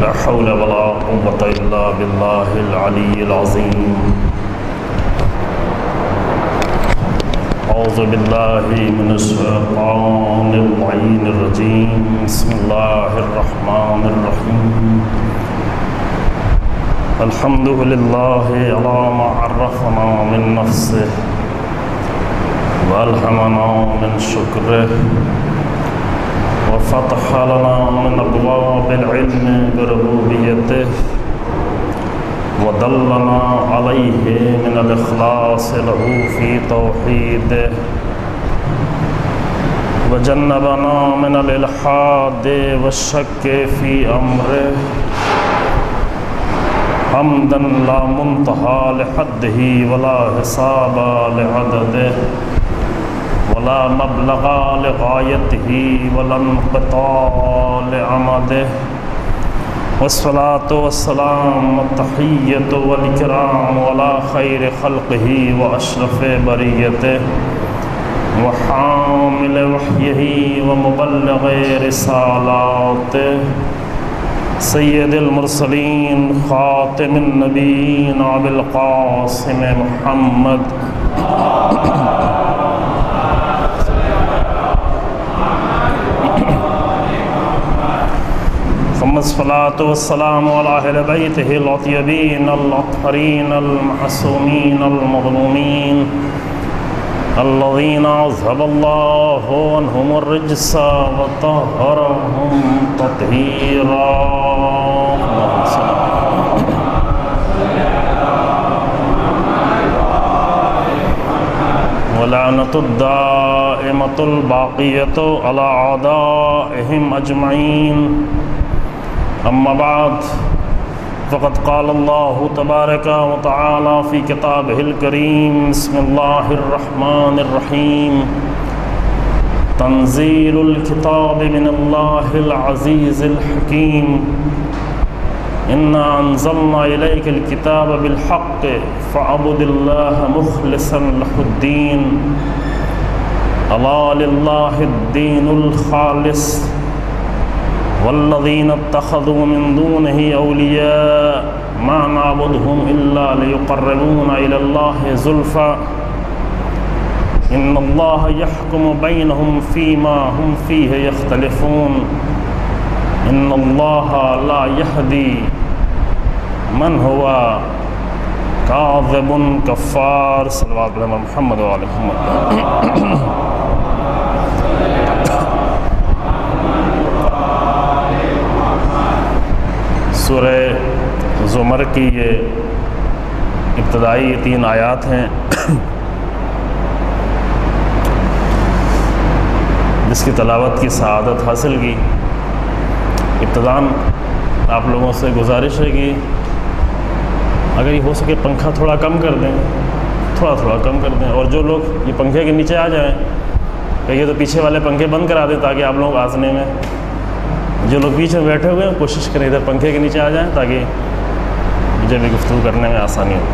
لا حول ولا قوة إلا بالله العلي العظيم أعوذ بالله من الشيطان اللعين الرجيم بسم الله الرحمن الرحيم الحمد لله على ما عرفنا من نفسه وألهمنا من شكره وفتح لنا من أبواب العلم بربوبيته ودلنا عليه من الإخلاص له في توحيده وجنبنا من الإلحاد والشك في أمره حمدا لا منتهى لحده ولا حساب لعدده ولا مبلغ لغايته ولا انقطاع لعمده والصلاة والسلام والتحية والإكرام على خير خلقه وأشرف بريته وحامل وحيه ومبلغ رسالاته سيد المرسلين خاتم النبيين أبي القاسم محمد ثم الصلاة والسلام على أهل بيته الأطيبين الأطهرين المعصومين المظلومين الذين أذهب الله عنهم الرجس وطهرهم تطهيرا ولعنة الدائمة الباقية على أعدائهم أجمعين أما بعد فقد قال الله تبارك وتعالى في كتابه الكريم بسم الله الرحمن الرحيم تنزيل الكتاب من الله العزيز الحكيم إنا أنزلنا إليك الكتاب بالحق فاعبد الله مخلصا له الدين ألا لله الدين الخالص والذين اتخذوا من دونه أولياء ما نعبدهم إلا ليقربونا إلى الله زلفى إن الله يحكم بينهم فيما هم فيه يختلفون إن الله لا يهدي من هو كاذب كفار صلوات على محمد وعلى محمد سورہ زمر کی یہ ابتدائی 3 آیات ہیں جس کی تلاوت کی سعادت حاصل کی۔ ابتداً آپ لوگوں سے گزارش ہے کہ اگر یہ ہو سکے پنکھا تھوڑا کم کر دیں، تھوڑا کم کر دیں، اور جو لوگ یہ پنکھے کے نیچے آ جائیں کہیے تو پیچھے والے پنکھے بند کرا دیں تاکہ آپ لوگ آسنے میں جو لوگ بیچ میں بیٹھے ہوئے ہیں کوشش کریں ادھر پنکھے کے نیچے آ جائیں تاکہ مجھے بھی گفتگو کرنے میں آسانی ہو۔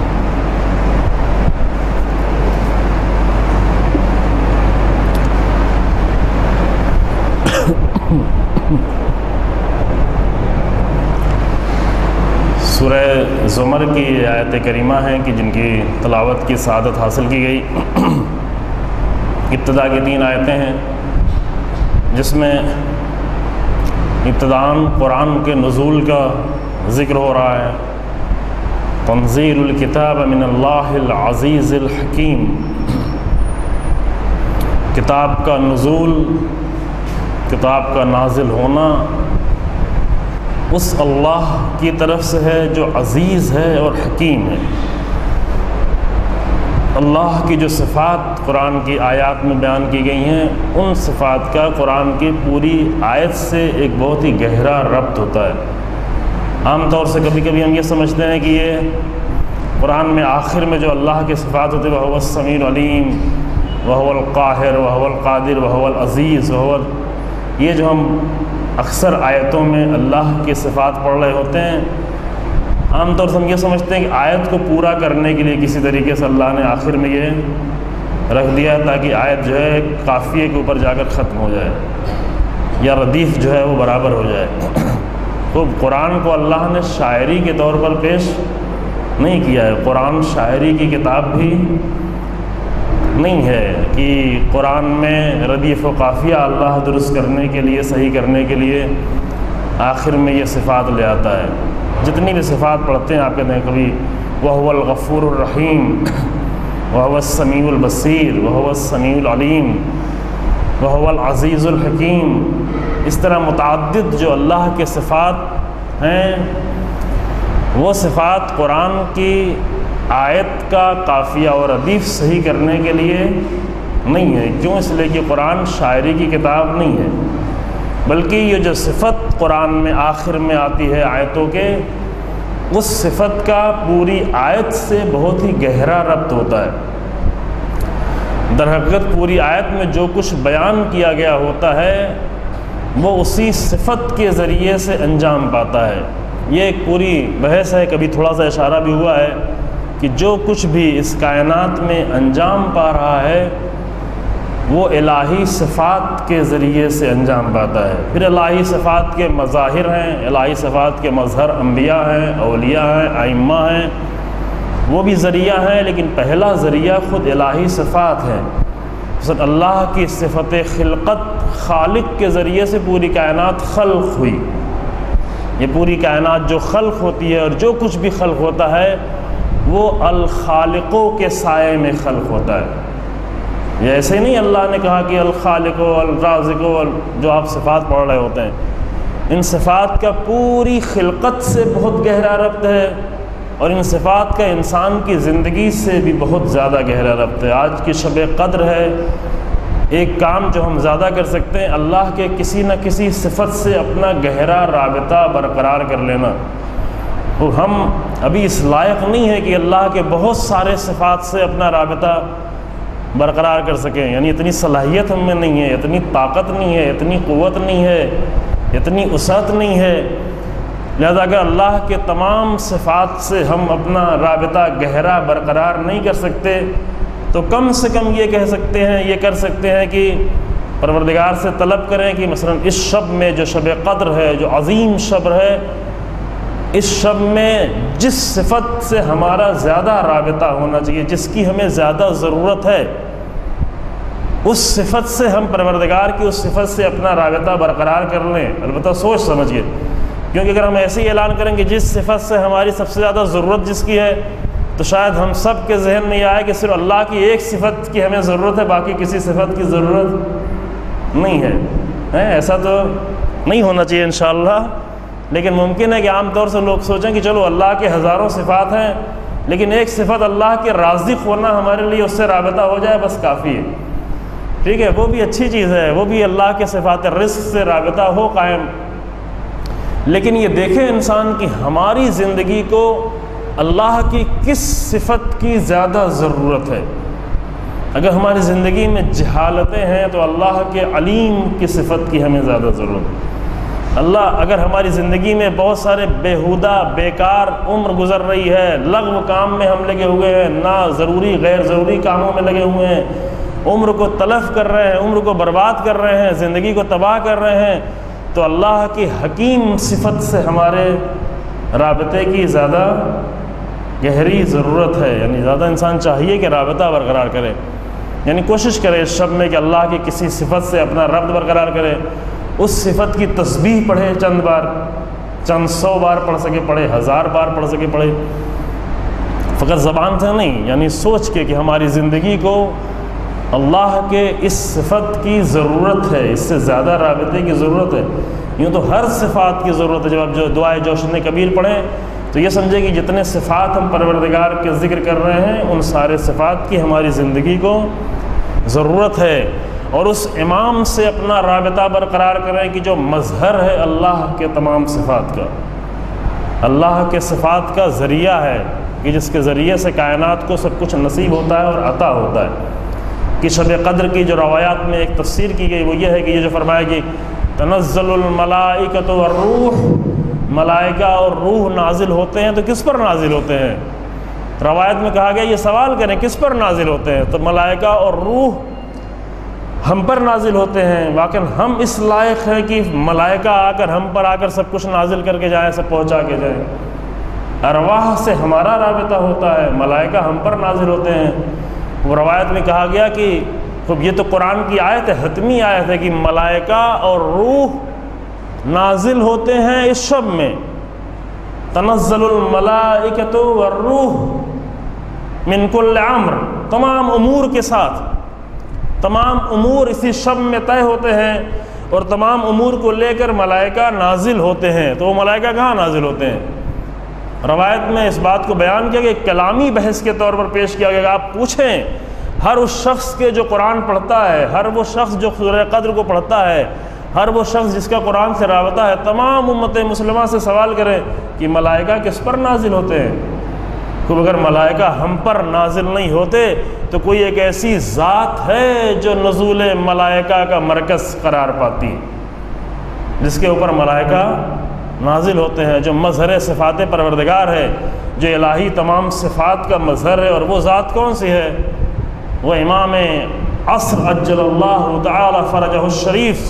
سورہ زمر کی آیت کریمہ ہیں کہ جن کی تلاوت کی سعادت حاصل کی گئی۔ ابتدا کی 3 آیتیں ہیں جس میں ابتداءً قرآن کے نزول کا ذکر ہو رہا ہے۔ تنزیل الکتاب من اللہ العزیز الحکیم، کتاب کا نزول، کتاب کا نازل ہونا اس اللہ کی طرف سے ہے جو عزیز ہے اور حکیم ہے۔ اللہ کی جو صفات قرآن کی آیات میں بیان کی گئی ہیں ان صفات کا قرآن کی پوری آیت سے ایک بہت ہی گہرا ربط ہوتا ہے۔ عام طور سے کبھی کبھی ہم یہ سمجھتے ہیں کہ یہ قرآن میں آخر میں جو اللہ کی صفات ہوتی ہے وَهُوَ السَّمِيعُ الْعَلِيمُ وَهُوَ الْقَاهِرُ وَهُوَ الْقَادِرُ وَهُوَ الْعَزِيزُ یہ جو ہم اکثر آیتوں میں اللہ کی صفات پڑھ رہے ہوتے ہیں عام طور سے ہم یہ سمجھتے ہیں کہ آیت کو پورا کرنے کے لیے کسی طریقے سے اللہ نے آخر میں یہ رکھ دیا ہے تاکہ آیت جو ہے قافیے کے اوپر جا کر ختم ہو جائے یا ردیف جو ہے وہ برابر ہو جائے۔ تو قرآن کو اللہ نے شاعری کے طور پر پیش نہیں کیا ہے. قرآن شاعری کی کتاب بھی نہیں ہے کہ قرآن میں ردیف و قافیہ اللہ درست کرنے کے لیے، صحیح کرنے کے لیے آخر میں یہ صفات لے آتا ہے. جتنی بھی صفات پڑھتے ہیں آپ کہتے ہیں کبھی وَهُوَ الْغَفُورُ الرَّحِيمُ، وَهُوَ السَّمِيعُ الْبَصِيرُ، وَهُوَ السَّمِيعُ الْعَلِيمُ، وَهُوَ الْعَزِيزُ الْحَكِيمُ. اس طرح متعدد جو اللہ کے صفات ہیں، وہ صفات قرآن کی آیت کا قافیہ اور ردیف صحیح کرنے کے لیے نہیں ہے. کیوں؟ اس لیے کہ قرآن شاعری کی کتاب نہیں ہے، بلکہ یہ جو صفت قرآن میں آخر میں آتی ہے آیتوں کے، اس صفت کا پوری آیت سے بہت ہی گہرا ربط ہوتا ہے. در حقیقت پوری آیت میں جو کچھ بیان کیا گیا ہوتا ہے وہ اسی صفت کے ذریعے سے انجام پاتا ہے. یہ ایک پوری بحث ہے، کبھی تھوڑا سا اشارہ بھی ہوا ہے کہ جو کچھ بھی اس کائنات میں انجام پا رہا ہے وہ الہی صفات کے ذریعے سے انجام پاتا ہے. پھر الہی صفات کے مظاہر ہیں، الہی صفات کے مظہر انبیاء ہیں، اولیاء ہیں، ائمہ ہیں، وہ بھی ذریعہ ہیں، لیکن پہلا ذریعہ خود الہی صفات ہیں. اللہ کی صفت خلقت، خالق کے ذریعے سے پوری کائنات خلق ہوئی. یہ پوری کائنات جو خلق ہوتی ہے اور جو کچھ بھی خلق ہوتا ہے وہ الخالقوں کے سائے میں خلق ہوتا ہے. یہ ایسے نہیں اللہ نے کہا کہ الخالق الرازق جو آپ صفات پڑھ رہے ہوتے ہیں، ان صفات کا پوری خلقت سے بہت گہرا ربط ہے، اور ان صفات کا انسان کی زندگی سے بھی بہت زیادہ گہرا ربط ہے. آج کی شب قدر ہے، ایک کام جو ہم زیادہ کر سکتے ہیں اللہ کے کسی نہ کسی صفت سے اپنا گہرا رابطہ برقرار کر لینا. اور ہم ابھی اس لائق نہیں ہے کہ اللہ کے بہت سارے صفات سے اپنا رابطہ برقرار کر سکیں. یعنی اتنی صلاحیت ہم میں نہیں ہے، اتنی طاقت نہیں ہے، اتنی قوت نہیں ہے، اتنی وسعت نہیں ہے. لہذا اگر اللہ کے تمام صفات سے ہم اپنا رابطہ گہرا برقرار نہیں کر سکتے تو کم سے کم یہ کہہ سکتے ہیں، یہ کر سکتے ہیں کہ پروردگار سے طلب کریں کہ مثلا اس شب میں جو شب قدر ہے، جو عظیم شب ہے، اس شب میں جس صفت سے ہمارا زیادہ رابطہ ہونا چاہیے، جس کی ہمیں زیادہ ضرورت ہے، اس صفت سے ہم پروردگار کی اس صفت سے اپنا رابطہ برقرار کر لیں. البتہ سوچ سمجھ کے، کیونکہ اگر ہم ایسے ہی اعلان کریں کہ جس صفت سے ہماری سب سے زیادہ ضرورت جس کی ہے، تو شاید ہم سب کے ذہن میں یہ آئے کہ صرف اللہ کی ایک صفت کی ہمیں ضرورت ہے، باقی کسی صفت کی ضرورت نہیں ہے. ایسا تو نہیں ہونا چاہیے انشاءاللہ. لیکن ممکن ہے کہ عام طور سے لوگ سوچیں کہ چلو اللہ کے ہزاروں صفات ہیں، لیکن ایک صفت اللہ کے رازق ہونا ہمارے لیے اس سے رابطہ ہو جائے بس کافی ہے. ٹھیک ہے، وہ بھی اچھی چیز ہے، وہ بھی اللہ کے صفات رزق سے رابطہ ہو قائم. لیکن یہ دیکھیں انسان کی ہماری زندگی کو اللہ کی کس صفت کی زیادہ ضرورت ہے. اگر ہماری زندگی میں جہالتیں ہیں تو اللہ کے علیم کی صفت کی ہمیں زیادہ ضرورت ہے. اگر ہماری زندگی میں بہت سارے بیہودہ بیکار عمر گزر رہی ہے، لغو کام میں ہم لگے ہوئے ہیں، نہ ضروری غیر ضروری کاموں میں لگے ہوئے ہیں، عمر کو تلف کر رہے ہیں، عمر کو برباد کر رہے ہیں، زندگی کو تباہ کر رہے ہیں، تو اللہ کی حکیم صفت سے ہمارے رابطے کی زیادہ گہری ضرورت ہے. یعنی زیادہ انسان چاہیے کہ رابطہ برقرار کرے، یعنی کوشش کرے اس شب میں کہ اللہ کی کسی صفت سے اپنا ربط برقرار کرے. اس صفت کی تسبیح پڑھے، چند بار، چند 100 بار پڑھ سکے پڑھے، 1000 بار پڑھ سکے پڑھے. فقط زبان سے نہیں، یعنی سوچ کے کہ ہماری زندگی کو اللہ کے اس صفت کی ضرورت ہے، اس سے زیادہ رابطے کی ضرورت ہے. یوں تو ہر صفات کی ضرورت ہے. جب آپ جو دعائے جوشن کبیر پڑھیں تو یہ سمجھے کہ جتنے صفات ہم پروردگار کے ذکر کر رہے ہیں ان سارے صفات کی ہماری زندگی کو ضرورت ہے. اور اس امام سے اپنا رابطہ برقرار کریں کہ جو مظہر ہے اللہ کے تمام صفات کا، اللہ کے صفات کا ذریعہ ہے کہ جس کے ذریعے سے کائنات کو سب کچھ نصیب ہوتا ہے اور عطا ہوتا ہے. کہ شب قدر کی جو روایات میں ایک تفسیر کی گئی وہ یہ ہے کہ یہ جو فرمایا کہ تنزل الملائکۃ والروح، ملائکہ اور روح نازل ہوتے ہیں، تو کس پر نازل ہوتے ہیں؟ روایت میں کہا گیا یہ سوال کریں کس پر نازل ہوتے ہیں، تو ملائکہ اور روح ہم پر نازل ہوتے ہیں، لیکن ہم اس لائق ہیں کہ ملائکہ آ کر ہم پر آ کر سب کچھ نازل کر کے جائیں، سب پہنچا کے جائیں۔ ارواح سے ہمارا رابطہ ہوتا ہے، ملائکہ ہم پر نازل ہوتے ہیں۔ وہ روایت میں کہا گیا کہ خب یہ تو قرآن کی آیت ہے، حتمی آیت ہے کہ ملائکہ اور روح نازل ہوتے ہیں اس شب میں۔ تنزل الملائکۃ والروح من کل امر، تمام امور کے ساتھ، تمام امور اسی شب میں طے ہوتے ہیں، اور تمام امور کو لے کر ملائکہ نازل ہوتے ہیں۔ تو وہ ملائکہ کہاں نازل ہوتے ہیں؟ روایت میں اس بات کو بیان کیا کہ کلامی بحث کے طور پر پیش کیا گیا کہ آپ پوچھیں ہر اس شخص کے جو قرآن پڑھتا ہے، ہر وہ شخص جو سورہ قدر کو پڑھتا ہے، ہر وہ شخص جس کا قرآن سے رابطہ ہے، تمام امت مسلمہ سے سوال کریں کہ ملائکہ کس پر نازل ہوتے ہیں؟ کہ اگر ملائکہ ہم پر نازل نہیں ہوتے تو کوئی ایک ایسی ذات ہے جو نزول ملائکہ کا مرکز قرار پاتی، جس کے اوپر ملائکہ نازل ہوتے ہیں، جو مظہر صفات پروردگار ہے، جو الہی تمام صفات کا مظہر ہے۔ اور وہ ذات کون سی ہے؟ وہ امام عصر عجل اللہ تعالی فرجہ الشریف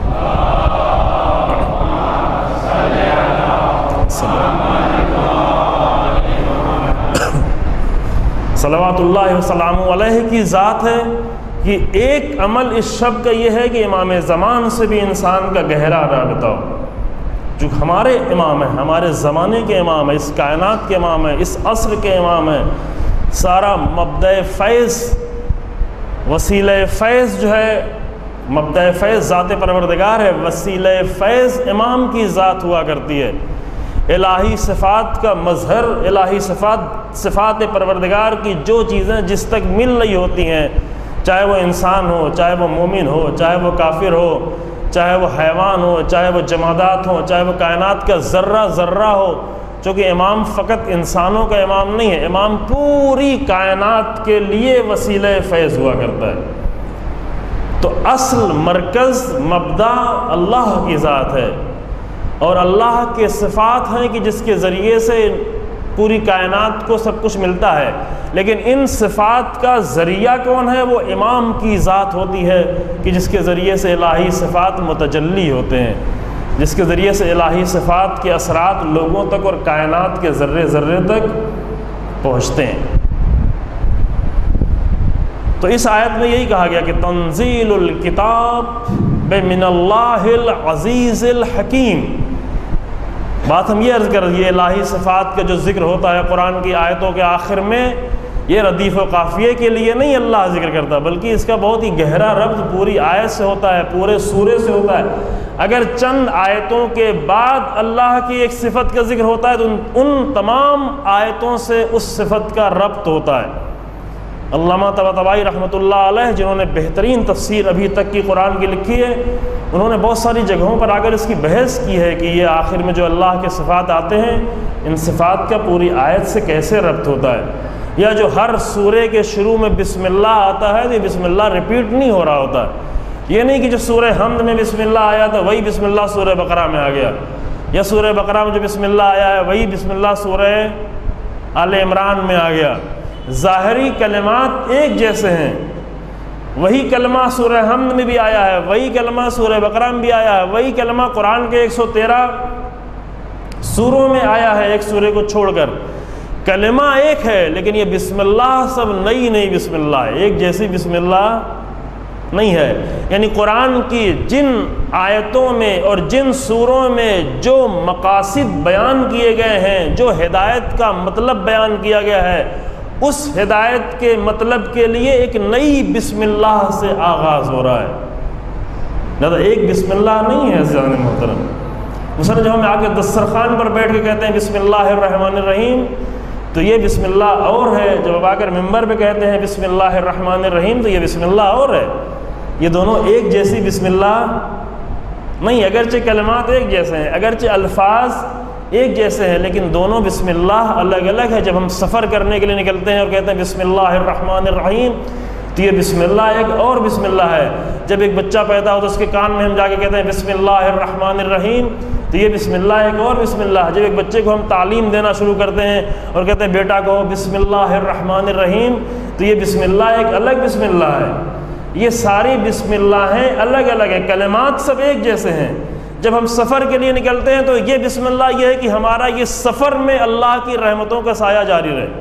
صلوات اللہ وسلام علیہ کی ذات ہے کہ ایک عمل اس شب کا یہ ہے کہ امام زمان سے بھی انسان کا گہرا رابطہ ہو، جو ہمارے امام ہیں، ہمارے زمانے کے امام ہیں، اس کائنات کے امام ہیں، اس عصر کے امام ہیں۔ سارا مبدأ فیض، وسیلہ فیض جو ہے، مبدأ فیض ذات پروردگار ہے، وسیلہ فیض امام کی ذات ہوا کرتی ہے۔ الہی صفات کا مظہر، الہی صفات پروردگار کی جو چیزیں جس تک مل رہی ہوتی ہیں، چاہے وہ انسان ہو، چاہے وہ مومن ہو، چاہے وہ کافر ہو، چاہے وہ حیوان ہو، چاہے وہ جمادات ہوں، چاہے وہ کائنات کا ذرہ ذرہ ہو، چونکہ امام فقط انسانوں کا امام نہیں ہے، امام پوری کائنات کے لیے وسیلہ فیض ہوا کرتا ہے۔ تو اصل مرکز مبدا اللہ کی ذات ہے، اور اللہ کے صفات ہیں کہ جس کے ذریعے سے پوری کائنات کو سب کچھ ملتا ہے، لیکن ان صفات کا ذریعہ کون ہے؟ وہ امام کی ذات ہوتی ہے کہ جس کے ذریعے سے الہی صفات متجلی ہوتے ہیں، جس کے ذریعے سے الہی صفات کے اثرات لوگوں تک اور کائنات کے ذرے ذرے تک پہنچتے ہیں۔ تو اس آیت میں یہی کہا گیا کہ تنزیل الکتاب من اللہ العزیز الحکیم۔ بات ہم یہ عرض کر رہے ہیں، الہی صفات کا جو ذکر ہوتا ہے قرآن کی آیتوں کے آخر میں، یہ ردیف و قافیے کے لیے نہیں اللہ ذکر کرتا، بلکہ اس کا بہت ہی گہرا ربط پوری آیت سے ہوتا ہے، پورے سورے سے ہوتا ہے۔ اگر چند آیتوں کے بعد اللہ کی ایک صفت کا ذکر ہوتا ہے تو ان تمام آیتوں سے اس صفت کا ربط ہوتا ہے۔ علامہ طباطبائی رحمۃ اللہ علیہ، جنہوں نے بہترین تفسیر ابھی تک کی قرآن کی لکھی ہے، انہوں نے بہت ساری جگہوں پر آ کر اس کی بحث کی ہے کہ یہ آخر میں جو اللہ کے صفات آتے ہیں، ان صفات کا پوری آیت سے کیسے ربط ہوتا ہے، یا جو ہر سورے کے شروع میں بسم اللہ آتا ہے تو یہ بسم اللہ ریپیٹ نہیں ہو رہا ہوتا ہے۔ یہ نہیں کہ جو سورہ حمد میں بسم اللہ آیا تھا وہی بسم اللہ سورہ بقرہ میں آ گیا، یا سورہ بقرہ میں جو بسم اللہ آیا ہے وہی بسم اللہ سورہ آل عمران میں آ گیا۔ ظاہری کلمات ایک جیسے ہیں، وہی کلمہ سورہ حمد میں بھی آیا ہے، وہی کلمہ سورہ بقرہ میں بھی آیا ہے، وہی کلمہ قرآن کے 113 سوروں میں آیا ہے، ایک سورے کو چھوڑ کر۔ کلمہ ایک ہے، لیکن یہ بسم اللہ سب نئی بسم اللہ ہے، ایک جیسی بسم اللہ نہیں ہے۔ یعنی قرآن کی جن آیتوں میں اور جن سوروں میں جو مقاصد بیان کیے گئے ہیں، جو ہدایت کا مطلب بیان کیا گیا ہے، اس ہدایت کے مطلب کے لیے ایک نئی بسم اللہ سے آغاز ہو رہا ہے، زیادہ ایک بسم اللہ نہیں ہے عزیزان محترم۔ مثلا جب ہم آ کے دسترخوان پر بیٹھ کے کہتے ہیں بسم اللہ الرحمن الرحیم، تو یہ بسم اللہ اور ہے، جب آپ آ کر ممبر پہ کہتے ہیں بسم اللہ الرحمن الرحیم تو یہ بسم اللہ اور ہے۔ یہ دونوں ایک جیسی بسم اللہ نہیں، اگرچہ کلمات ایک جیسے ہیں، اگرچہ الفاظ ایک جیسے ہیں، لیکن دونوں بسم اللہ الگ الگ ہے۔ جب ہم سفر کرنے کے لیے نکلتے ہیں اور کہتے ہیں بسم اللہ الرحمن الرحیم تو یہ بسم اللہ ایک اور بسم اللہ ہے۔ جب ایک بچہ پیدا ہو تو اس کے کان میں ہم جا کے کہتے ہیں بسم اللہ الرحمن الرحیم تو یہ بسم اللہ ایک اور بسم اللہ۔ جب ایک بچے کو ہم تعلیم دینا شروع کرتے ہیں اور کہتے ہیں بیٹا کہو بسم اللہ الرحمن الرحیم تو یہ بسم اللہ ایک الگ بسم اللہ ہے۔ یہ ساری بسم اللہ ہیں، الگ الگ ہیں، کلمات سب ایک جیسے ہیں۔ جب ہم سفر کے لیے نکلتے ہیں تو یہ بسم اللہ یہ ہے کہ ہمارا یہ سفر میں اللہ کی رحمتوں کا سایہ جاری رہے،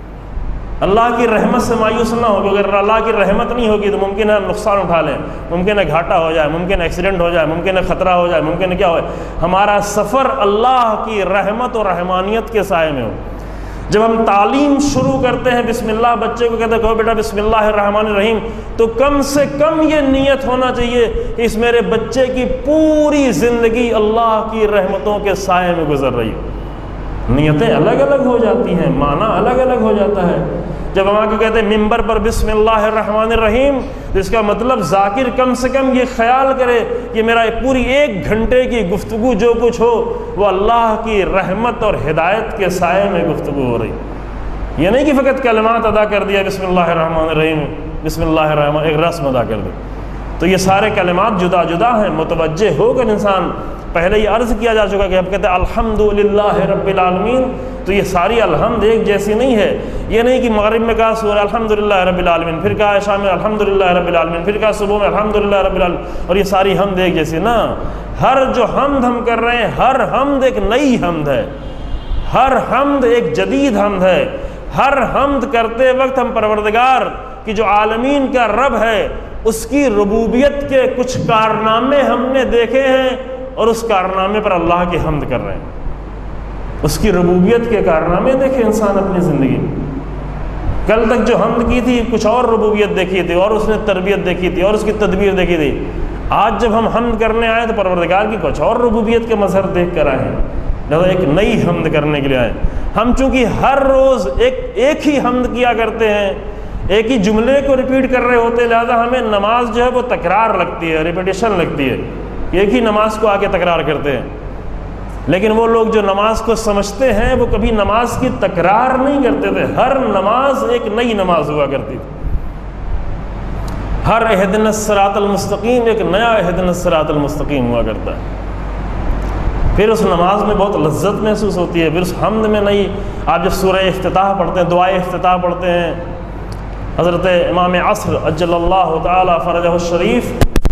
اللہ کی رحمت سے مایوس نہ ہو۔ اگر اللہ کی رحمت نہیں ہوگی تو ممکن ہے نقصان اٹھا لیں، ممکن ہے گھاٹا ہو جائے، ممکن ہے ایکسیڈنٹ ہو جائے، ممکن ہے خطرہ ہو جائے، ممکن ہے کیا ہو جائے۔ ہمارا سفر اللہ کی رحمت اور رحمانیت کے سائے میں ہو۔ جب ہم تعلیم شروع کرتے ہیں بسم اللہ، بچے کو کہتے ہیں کہو بیٹا بسم اللہ الرحمن الرحیم، تو کم سے کم یہ نیت ہونا چاہیے کہ اس میرے بچے کی پوری زندگی اللہ کی رحمتوں کے سائے میں گزر رہی ہو۔ نیتیں الگ الگ ہو جاتی ہیں، معنی الگ الگ ہو جاتا ہے۔ جب ہم آ کے کہتے ہیں ممبر پر بسم اللہ الرحمن الرحیم، تو اس کا مطلب ذاکر کم سے کم یہ خیال کرے کہ میرا پوری 1 گھنٹے کی گفتگو جو کچھ ہو وہ اللہ کی رحمت اور ہدایت کے سائے میں گفتگو ہو رہی۔ یہ نہیں کہ فقط کلمات ادا کر دیا بسم اللہ الرحمن الرحیم، بسم اللہ الرحمن، ایک رسم ادا کر دی۔ تو یہ سارے کلمات جدا جدا ہیں، متوجہ ہو کر انسان، پہلے یہ عرض کیا جا چکا کہ اب کہتے ہیں الحمدللہ رب العالمین، تو یہ ساری الحمد ایک جیسی نہیں ہے۔ یہ نہیں کہ مغرب میں کہا سورہ الحمدللہ رب العالمین، پھر کہا عشاء میں الحمدللہ رب العالمین، پھر کہا صبح میں الحمدللہ رب العالمین، اور یہ ساری حمد ایک جیسی نہ۔ ہر جو حمد ہم کر رہے ہیں، ہر حمد ایک نئی حمد ہے، ہر حمد ایک جدید حمد ہے۔ ہر حمد کرتے وقت ہم پروردگار کی جو عالمین کا رب ہے اس کی ربوبیت کے کچھ کارنامے ہم نے دیکھے ہیں، اور اس کارنامے پر اللہ کی حمد کر رہے ہیں۔ اس کی ربوبیت کے کارنامے دیکھے انسان اپنی زندگی میں۔ کل تک جو حمد کی تھی کچھ اور ربوبیت دیکھی تھی، اور اس نے تربیت دیکھی تھی، اور اس کی تدبیر دیکھی تھی۔ آج جب ہم حمد کرنے آئے تو پروردگار کی کچھ اور ربوبیت کے مظہر دیکھ کر آئے ہیں، لہذا ایک نئی حمد کرنے کے لیے آئے۔ ہم چونکہ ہر روز ایک ہی حمد کیا کرتے ہیں، ایک ہی جملے کو ریپیٹ کر رہے ہوتے ہیں، لہذا ہمیں نماز جو ہے وہ تکرار لگتی ہے، ریپیٹیشن لگتی ہے، ایک ہی نماز کو آگے تکرار کرتے ہیں۔ لیکن وہ لوگ جو نماز کو سمجھتے ہیں وہ کبھی نماز کی تکرار نہیں کرتے تھے، ہر نماز ایک نئی نماز ہوا کرتی تھی۔ ہر اہدنا الصراط المستقیم ایک نیا اہدنا الصراط المستقیم ہوا کرتا ہے۔ پھر اس نماز میں بہت لذت محسوس ہوتی ہے، پھر اس حمد میں نئی۔ آپ جب سورہ افتتاح پڑھتے ہیں، دعائے افتتاح پڑھتے ہیں، حضرت امام عصر عجل اللہ تعالی فرجہ الشریف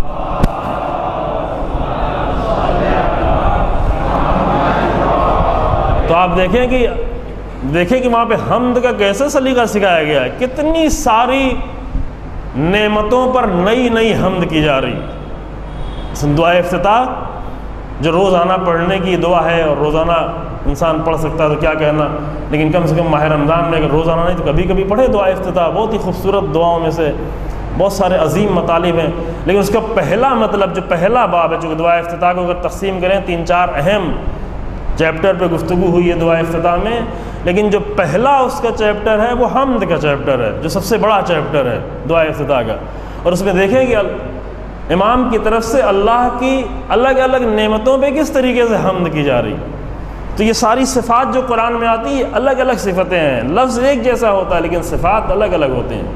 تو آپ دیکھیں کہ وہاں پہ حمد کا کیسے سلیقہ سکھایا گیا ہے، کتنی ساری نعمتوں پر نئی نئی حمد کی جا رہی۔ دعائے افتتاح جو روزانہ پڑھنے کی دعا ہے، اور روزانہ انسان پڑھ سکتا ہے تو کیا کہنا، لیکن کم سے کم ماہ رمضان میں اگر روزانہ نہیں تو کبھی کبھی پڑھے دعائے افتتاح۔ بہت ہی خوبصورت دعاؤں میں سے بہت سارے عظیم مطالب ہیں، لیکن اس کا پہلا مطلب جو پہلا باب ہے، چونکہ دعائے افتتاح کو اگر تقسیم کریں 3-4 اہم چیپٹر پہ گفتگو ہوئی ہے دعائے افتتاح میں، لیکن جو پہلا اس کا چیپٹر ہے وہ حمد کا چیپٹر ہے، جو سب سے بڑا چیپٹر ہے دعائے افتتاح کا۔ اور اس میں دیکھیں کہ امام کی طرف سے اللہ کی الگ الگ نعمتوں پہ کس طریقے سے حمد کی جا رہی۔ تو یہ ساری صفات جو قرآن میں آتی ہے الگ الگ صفتیں ہیں، لفظ ایک جیسا ہوتا ہے لیکن صفات الگ الگ ہوتے ہیں۔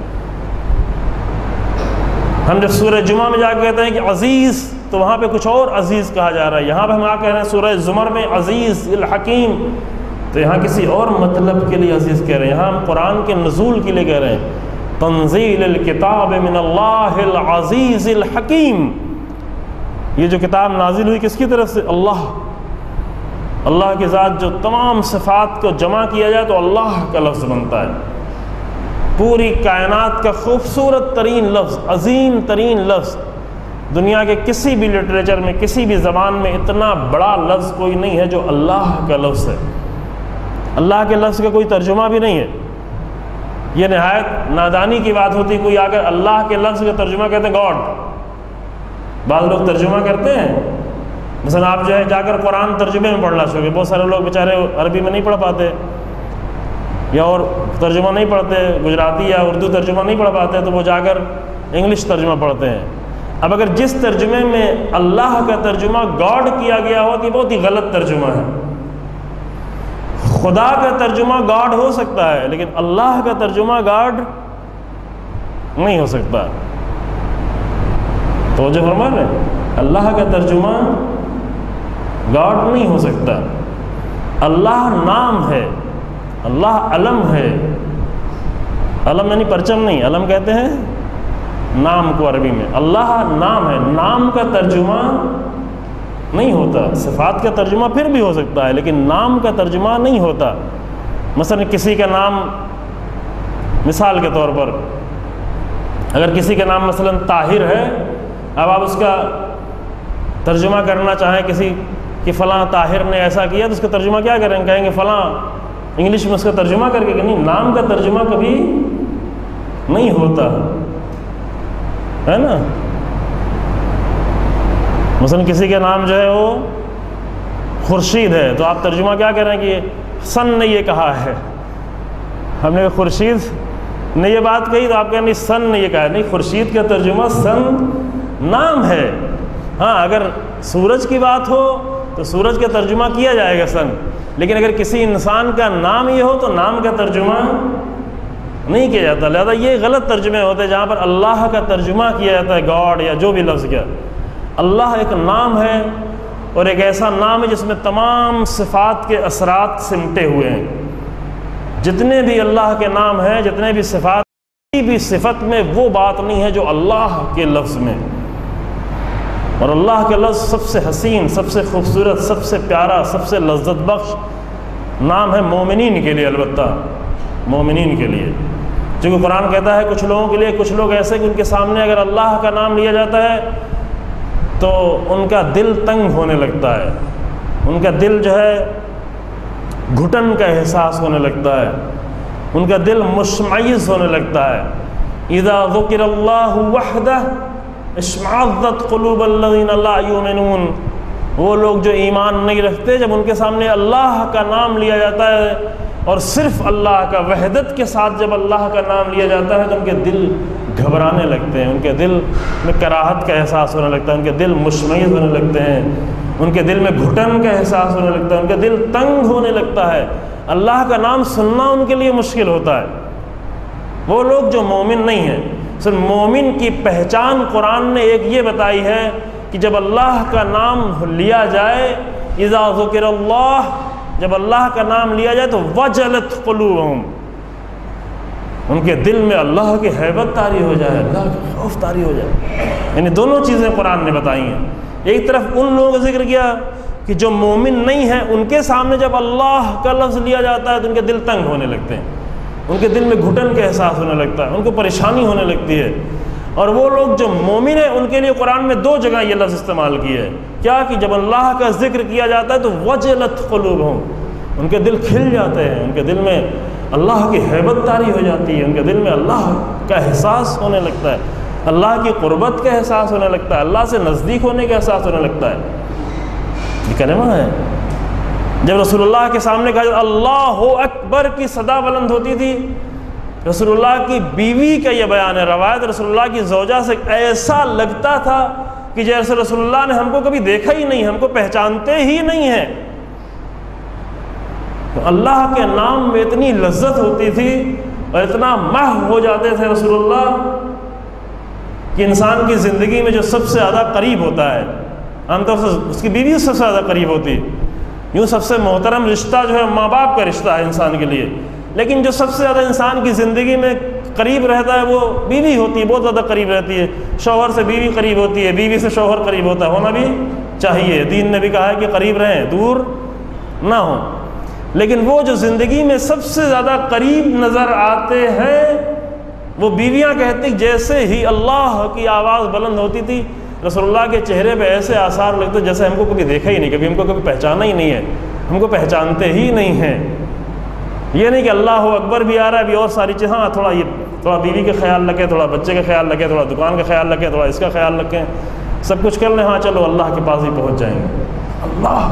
ہم جب سورہ جمعہ میں جا کے کہتے ہیں کہ عزیز، تو وہاں پہ کچھ اور عزیز کہا جا رہا ہے۔ یہاں پہ ہم کہہ رہے ہیں سورہ زمر میں عزیز الحکیم، تو یہاں کسی اور مطلب کے لیے عزیز کہہ رہے ہیں، یہاں ہم قرآن کے نزول کے لیے کہہ رہے ہیں تنزیل الکتاب من اللہ العزیز الحکیم۔ یہ جو کتاب نازل ہوئی کس کی طرف سے؟ اللہ کی ذات، جو تمام صفات کو جمع کیا جائے تو اللہ کا لفظ بنتا ہے۔ پوری کائنات کا خوبصورت ترین لفظ، عظیم ترین لفظ، دنیا کے کسی بھی لٹریچر میں کسی بھی زبان میں اتنا بڑا لفظ کوئی نہیں ہے جو اللہ کا لفظ ہے۔ اللہ کے لفظ کا کوئی ترجمہ بھی نہیں ہے۔ یہ نہایت نادانی کی بات ہوتی ہے، کوئی آ کر اللہ کے لفظ کا ترجمہ کہتے ہیں گاڈ۔ بعض لوگ ترجمہ کرتے ہیں، مثلا آپ جو ہے جا کر قرآن ترجمے میں پڑھنا شروع، بہت سارے لوگ بیچارے عربی میں نہیں پڑھ پاتے یا اور ترجمہ نہیں پڑھتے، گجراتی یا اردو ترجمہ نہیں پڑھ پاتے، تو وہ جا کر انگلش ترجمہ پڑھتے ہیں۔ اب اگر جس ترجمے میں اللہ کا ترجمہ گاڈ کیا گیا ہو تو یہ بہت ہی غلط ترجمہ ہے۔ خدا کا ترجمہ گاڈ ہو سکتا ہے لیکن اللہ کا ترجمہ گاڈ نہیں ہو سکتا۔ تو جو فرما رہے ہیں اللہ کا ترجمہ گاڈ نہیں ہو سکتا۔ اللہ نام ہے، اللہ علم ہے۔ علم یعنی پرچم نہیں، علم کہتے ہیں نام کو عربی میں، اللہ نام ہے، نام کا ترجمہ نہیں ہوتا۔ صفات کا ترجمہ پھر بھی ہو سکتا ہے لیکن نام کا ترجمہ نہیں ہوتا۔ مثلا کسی کا نام، مثال کے طور پر اگر کسی کا نام مثلا طاہر ہے، اب آپ اس کا ترجمہ کرنا چاہیں کسی کہ فلاں طاہر نے ایسا کیا، تو اس کا ترجمہ کیا کریں؟ کہیں گے فلاں، انگلش میں اس کا ترجمہ کر کے کہ نہیں، نام کا ترجمہ کبھی نہیں ہوتا ہے نا۔ مثلا کسی کا نام جو ہے وہ خورشید ہے، تو آپ ترجمہ کیا کریں کہ سن نے یہ کہا ہے، ہم نے خورشید نے یہ بات کہی تو آپ کہیں نہیں سن نے یہ کہا ہے، نہیں، خورشید کا ترجمہ سن نام ہے۔ ہاں اگر سورج کی بات ہو تو سورج کا ترجمہ کیا جائے گا سن، لیکن اگر کسی انسان کا نام یہ ہو تو نام کا ترجمہ نہیں کیا جاتا۔ لہذا یہ غلط ترجمے ہوتے ہیں جہاں پر اللہ کا ترجمہ کیا جاتا ہے، گاڈ یا جو بھی لفظ کیا۔ اللہ ایک نام ہے اور ایک ایسا نام ہے جس میں تمام صفات کے اثرات سمٹے ہوئے ہیں۔ جتنے بھی اللہ کے نام ہیں، جتنے بھی صفات، کسی بھی صفت میں وہ بات نہیں ہے جو اللہ کے لفظ میں۔ اور اللہ کے لفظ سب سے حسین، سب سے خوبصورت، سب سے پیارا، سب سے لذت بخش نام ہے مومنین کے لیے، البتہ مومنین کے لیے، چونکہ قرآن کہتا ہے کچھ لوگوں کے لیے، کچھ لوگ ایسے کہ ان کے سامنے اگر اللہ کا نام لیا جاتا ہے تو ان کا دل تنگ ہونے لگتا ہے، ان کا دل جو ہے گھٹن کا احساس ہونے لگتا ہے، ان کا دل مشمئز ہونے لگتا ہے۔ اذا ذکر اللہ وحدہ اشمعزت قلوب الذین لا یؤمنون، وہ لوگ جو ایمان نہیں رکھتے، جب ان کے سامنے اللہ کا نام لیا جاتا ہے اور صرف اللہ کا، وحدت کے ساتھ جب اللہ کا نام لیا جاتا ہے تو ان کے دل گھبرانے لگتے ہیں، ان کے دل میں کراہت کا احساس ہونے لگتا ہے، ان کے دل مشمئز ہونے لگتے ہیں، ان کے دل میں گھٹن کا احساس ہونے لگتا ہے، ان کا دل تنگ ہونے لگتا ہے، اللہ کا نام سننا ان کے لیے مشکل ہوتا ہے۔ وہ لوگ جو مومن نہیں ہیں، صرف مومن کی پہچان قرآن نے ایک یہ بتائی ہے کہ جب اللہ کا نام لیا جائے، اذا ذکر اللہ، جب اللہ کا نام لیا جائے تو وجلت قلوبہم، ان کے دل میں اللہ کی ہیبت طاری ہو جائے، اللہ کا خوف طاری ہو جائے۔ یعنی دونوں چیزیں قرآن نے بتائی ہیں۔ ایک طرف ان لوگوں کا ذکر کیا کہ جو مومن نہیں ہیں، ان کے سامنے جب اللہ کا لفظ لیا جاتا ہے تو ان کے دل تنگ ہونے لگتے ہیں، ان کے دل میں گھٹن کا احساس ہونے لگتا ہے، ان کو پریشانی ہونے لگتی ہے۔ اور وہ لوگ جو مومن ہیں ان کے لیے قرآن میں دو جگہ یہ لفظ استعمال کیا ہے، کیا کہ جب اللہ کا ذکر کیا جاتا ہے تو وجلت قلوبہم، ان کے دل کھل جاتے ہیں، ان کے دل میں اللہ کی ہیبت طاری ہو جاتی ہے، ان کے دل میں اللہ کا احساس ہونے لگتا ہے، اللہ کی قربت کا احساس ہونے لگتا ہے، اللہ سے نزدیک ہونے کا احساس ہونے لگتا ہے۔ یہ کلمہ ہے۔ جب رسول اللہ کے سامنے کہا جاتا اللہ اکبر کی صدا بلند ہوتی تھی، رسول اللہ کی بیوی کا یہ بیان ہے، روایت رسول اللہ کی زوجہ سے ایسا لگتا تھا کہ جیسے رسول اللہ نے ہم کو کبھی دیکھا ہی نہیں، ہم کو پہچانتے ہی نہیں ہیں۔ تو اللہ کے نام میں اتنی لذت ہوتی تھی اور اتنا محو ہو جاتے تھے رسول اللہ کہ انسان کی زندگی میں جو سب سے زیادہ قریب ہوتا ہے، عام طور سے اس کی بیوی سب سے زیادہ قریب ہوتی ہے، یوں سب سے محترم رشتہ جو ہے ماں باپ کا رشتہ ہے انسان کے لیے، لیکن جو سب سے زیادہ انسان کی زندگی میں قریب رہتا ہے وہ بیوی ہوتی ہے، بہت زیادہ قریب رہتی ہے۔ شوہر سے بیوی قریب ہوتی ہے، بیوی سے شوہر قریب ہوتا ہے، ہونا بھی چاہیے، دین نے بھی کہا ہے کہ قریب رہیں، دور نہ ہوں۔ لیکن وہ جو زندگی میں سب سے زیادہ قریب نظر آتے ہیں وہ بیویاں کہتی جیسے ہی اللہ کی آواز بلند ہوتی تھی رسول اللہ کے چہرے پہ ایسے آثار لگتے جیسے ہم کو کبھی دیکھا ہی نہیں، کبھی ہم کو کبھی پہچانا ہی نہیں ہے، ہم کو پہچانتے ہی نہیں ہیں۔ یہ نہیں کہ اللہ اکبر بھی آ رہا ہے، ابھی اور ساری چیز، ہاں تھوڑا بیوی کا خیال رکھیں، تھوڑا بچے کا خیال رکھیں، تھوڑا دکان کا خیال رکھیں، تھوڑا اس کا خیال رکھیں، سب کچھ کر لیں، ہاں چلو اللہ کے پاس ہی پہنچ جائیں گے۔ اللہ،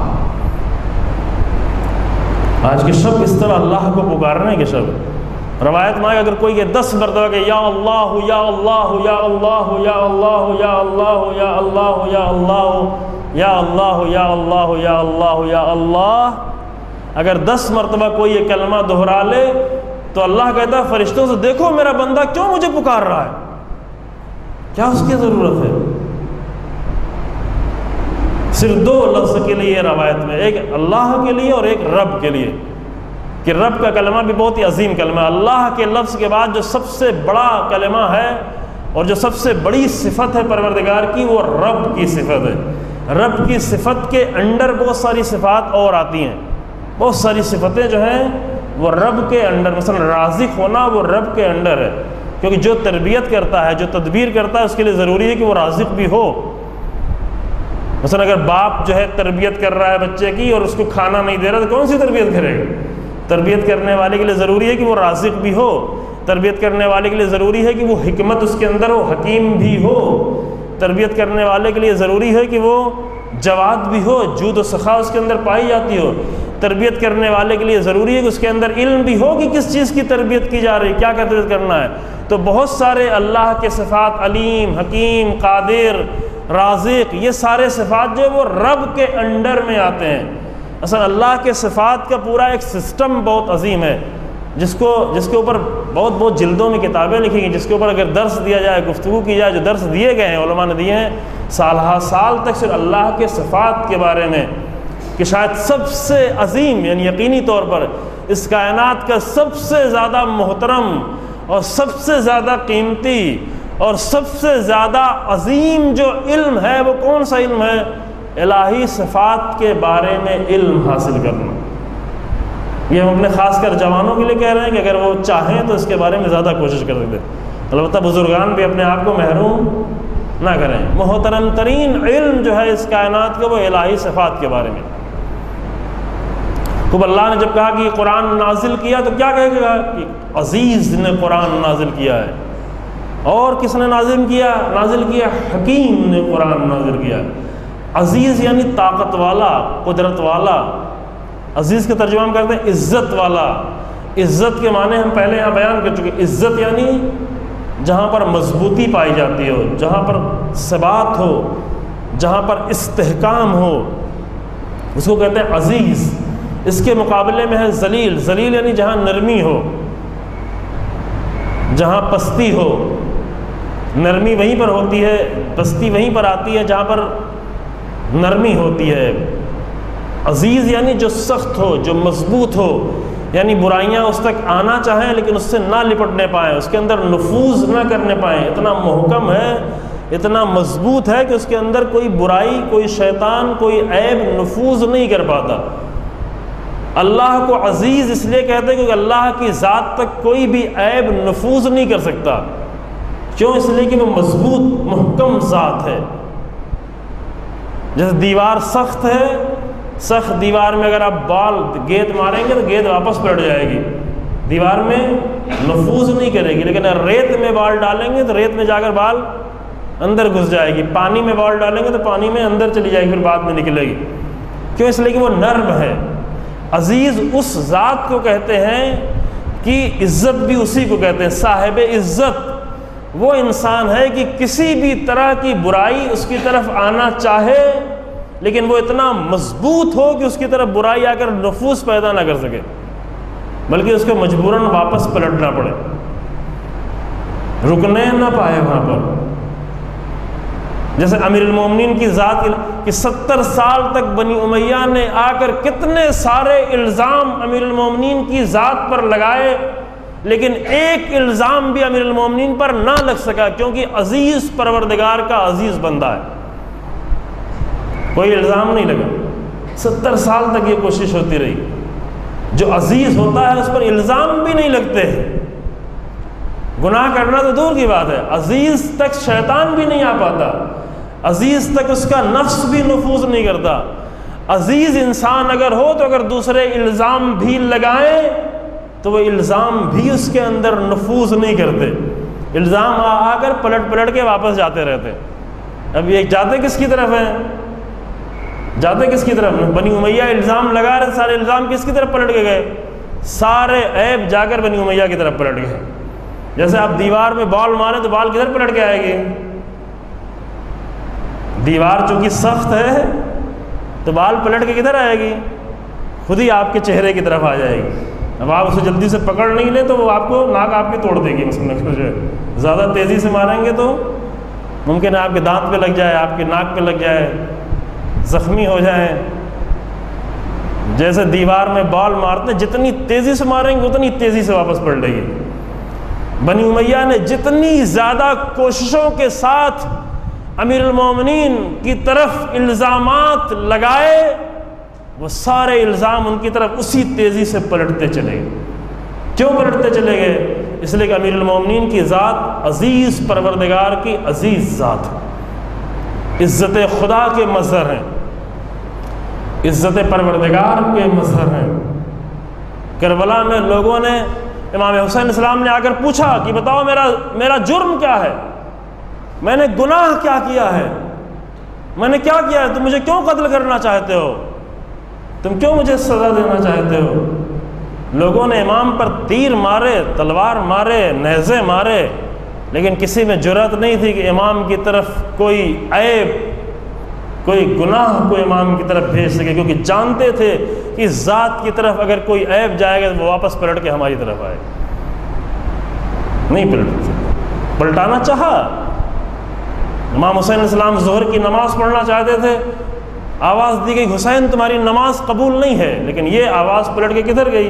آج کے شب اس طرح اللہ کو پکارنے کے شب، روایت میں اگر کوئی یہ 10 مرتبہ کہ یا اللہ یا اللہ یا اللہ یا اللہ یا اللہ یا اللہ یا اللہ یا اللہ یا اللہ یا اللہ یا اللہ، اگر 10 مرتبہ کوئی یہ کلمہ دہرا لے تو اللہ کہتا ہے فرشتوں سے دیکھو میرا بندہ کیوں مجھے پکار رہا ہے، کیا اس کی ضرورت ہے۔ صرف 2 لفظ کے لیے روایت میں، ایک اللہ کے لیے اور ایک رب کے لیے، کہ رب کا کلمہ بھی بہت ہی عظیم کلمہ ہے۔ اللہ کے لفظ کے بعد جو سب سے بڑا کلمہ ہے اور جو سب سے بڑی صفت ہے پروردگار کی وہ رب کی صفت ہے۔ رب کی صفت کے انڈر بہت ساری صفات اور آتی ہیں، بہت ساری صفتیں جو ہیں وہ رب کے انڈر، مثلا رازق ہونا وہ رب کے انڈر ہے، کیونکہ جو تربیت کرتا ہے، جو تدبیر کرتا ہے، اس کے لیے ضروری ہے کہ وہ رازق بھی ہو۔ مثلا اگر باپ جو ہے تربیت کر رہا ہے بچے کی اور اس کو کھانا نہیں دے رہا تو کون سی تربیت کرے گا؟ تربیت کرنے والے کے لیے ضروری ہے کہ وہ رازق بھی ہو، تربیت کرنے والے کے لیے ضروری ہے کہ وہ حکمت اس کے اندر ہو، حکیم بھی ہو، تربیت کرنے والے کے لیے ضروری ہے کہ وہ جواد بھی ہو، جود و سخا اس کے اندر پائی جاتی ہو، تربیت کرنے والے کے لیے ضروری ہے کہ اس کے اندر علم بھی ہو کہ کس چیز کی تربیت کی جا رہی ہے، کیا تربیت کرنا ہے۔ تو بہت سارے اللہ کے صفات، علیم، حکیم، قادر، رازق، یہ سارے صفات جو وہ رب کے انڈر میں آتے ہیں۔ اصل اللہ کے صفات کا پورا ایک سسٹم بہت عظیم ہے، جس کے اوپر بہت جلدوں میں کتابیں لکھی گئی، جس کے اوپر اگر درس دیا جائے، گفتگو کی جائے، جو درس دیے گئے ہیں علماء نے دیے ہیں سال ہا سال تک صرف اللہ کے صفات کے بارے میں، کہ شاید سب سے عظیم، یعنی یقینی طور پر اس کائنات کا سب سے زیادہ محترم اور سب سے زیادہ قیمتی اور سب سے زیادہ عظیم جو علم ہے وہ کون سا علم ہے؟ الہی صفات کے بارے میں علم حاصل کرنا۔ یہ ہم اپنے خاص کر جوانوں کے لیے کہہ رہے ہیں کہ اگر وہ چاہیں تو اس کے بارے میں زیادہ کوشش کر سکتے ہیں، البتہ بزرگان بھی اپنے آپ کو محروم نہ کریں۔ محترم ترین علم جو ہے اس کائنات کا وہ الہی صفات کے بارے میں۔ خوب اللہ نے جب کہا کہ یہ قرآن نازل کیا تو کیا کہے گا کہ عزیز نے قرآن نازل کیا ہے، اور کس نے نازل کیا؟ حکیم نے قرآن نازل کیا۔ عزیز یعنی طاقت والا، قدرت والا۔ عزیز کا ترجمہ ہم کرتے ہیں عزت والا۔ عزت کے معنی ہم پہلے یہاں بیان کر چکے۔ عزت یعنی جہاں پر مضبوطی پائی جاتی ہو، جہاں پر ثبات ہو، جہاں پر استحکام ہو، اس کو کہتے ہیں عزیز۔ اس کے مقابلے میں ہے ذلیل۔ ذلیل یعنی جہاں نرمی ہو، جہاں پستی ہو۔ نرمی وہیں پر ہوتی ہے، پستی وہیں پر آتی ہے جہاں پر نرمی ہوتی ہے۔ عزیز یعنی جو سخت ہو، جو مضبوط ہو، یعنی برائیاں اس تک آنا چاہیں لیکن اس سے نہ لپٹنے پائیں، اس کے اندر نفوذ نہ کرنے پائیں۔ اتنا محکم ہے، اتنا مضبوط ہے کہ اس کے اندر کوئی برائی، کوئی شیطان، کوئی عیب نفوذ نہیں کر پاتا۔ اللہ کو عزیز اس لیے کہتے ہیں کیونکہ اللہ کی ذات تک کوئی بھی عیب نفوذ نہیں کر سکتا۔ کیوں؟ اس لیے کہ وہ مضبوط محکم ذات ہے۔ جیسے دیوار سخت ہے، سخت دیوار میں اگر آپ گیند ماریں گے تو گیند واپس پلٹ جائے گی، دیوار میں نفوذ نہیں کرے گی۔ لیکن اگر ریت میں بال ڈالیں گے تو ریت میں جا کر بال اندر گھس جائے گی، پانی میں بال ڈالیں گے تو پانی میں اندر چلی جائے گی، پھر بعد میں نکلے گی۔ کیوں؟ اس لیے کہ وہ نرم ہے۔ عزیز اس ذات کو کہتے ہیں کہ عزت بھی اسی کو کہتے ہیں۔ صاحب عزت وہ انسان ہے کہ کسی بھی طرح کی برائی اس کی طرف آنا چاہے لیکن وہ اتنا مضبوط ہو کہ اس کی طرف برائی آ کر نفوذ پیدا نہ کر سکے، بلکہ اس کو مجبوراً واپس پلٹنا پڑے، رکنے نہ پائے وہاں پر۔ جیسے امیر المومنین کی ذات کہ 70 سال تک بنی امیہ نے آ کر کتنے سارے الزام امیر المومنین کی ذات پر لگائے لیکن ایک الزام بھی امیر المومنین پر نہ لگ سکا، کیونکہ عزیز پروردگار کا عزیز بندہ ہے، کوئی الزام نہیں لگا۔ 70 سال تک یہ کوشش ہوتی رہی۔ جو عزیز ہوتا ہے اس پر الزام بھی نہیں لگتے، گناہ کرنا تو دور کی بات ہے، عزیز تک شیطان بھی نہیں آ پاتا، عزیز تک اس کا نفس بھی نفوذ نہیں کرتا۔ عزیز انسان اگر ہو تو اگر دوسرے الزام بھی لگائیں تو وہ الزام بھی اس کے اندر نفوذ نہیں کرتے، الزام آ کر پلٹ کے واپس جاتے رہتے۔ اب یہ جاتے کس کی طرف ہیں؟ جاتے کس کی طرف؟ بنی امیہ الزام لگا رہے، سارے الزام کس کی طرف پلٹ کے گئے؟ سارے عیب جا کر بنی امیہ کی طرف پلٹ گئے۔ جیسے آپ دیوار میں بال ماریں تو بال کدھر پلٹ کے آئے گی؟ دیوار چونکہ سخت ہے تو بال پلٹ کے کدھر آئے گی؟ خود ہی آپ کے چہرے کی طرف آ جائے گی۔ اب آپ اسے جلدی سے پکڑ نہیں لیں تو وہ آپ کو ناک آپ کی توڑ دے گی، مثلا زیادہ تیزی سے ماریں گے تو ممکن ہے آپ کے دانت پہ لگ جائے، آپ کے ناک پہ لگ جائے، زخمی ہو جائیں۔ جیسے دیوار میں بال مارتے ہیں، جتنی تیزی سے ماریں گے اتنی تیزی سے واپس پلٹے گی۔ بنی امیہ نے جتنی زیادہ کوششوں کے ساتھ امیر المومنین کی طرف الزامات لگائے، وہ سارے الزام ان کی طرف اسی تیزی سے پلٹتے چلے گئے۔ کیوں پلٹتے چلے گئے؟ اس لیے کہ امیر المومنین کی ذات عزیز پروردگار کی عزیز ذات ہے، عزت خدا کے مظہر ہیں، عزت پروردگار کے مظہر ہیں۔ کربلا میں لوگوں نے امام حسین علیہ السلام نے آ کر پوچھا کہ بتاؤ میرا جرم کیا ہے، میں نے گناہ کیا کیا ہے، میں نے کیا کیا ہے، تم مجھے کیوں قتل کرنا چاہتے ہو، تم کیوں مجھے سزا دینا چاہتے ہو؟ لوگوں نے امام پر تیر مارے، تلوار مارے، نیزے مارے، لیکن کسی میں جرأت نہیں تھی کہ امام کی طرف کوئی عیب، کوئی گناہ کو امام کی طرف بھیج سکے، کیونکہ جانتے تھے کہ اس ذات کی طرف اگر کوئی عیب جائے گا تو وہ واپس پلٹ کے ہماری طرف آئے۔ نہیں پلٹانا چاہا۔ امام حسین علیہ السلام ظہر کی نماز پڑھنا چاہتے تھے، آواز دی گئی حسین تمہاری نماز قبول نہیں ہے، لیکن یہ آواز پلٹ کے کدھر گئی؟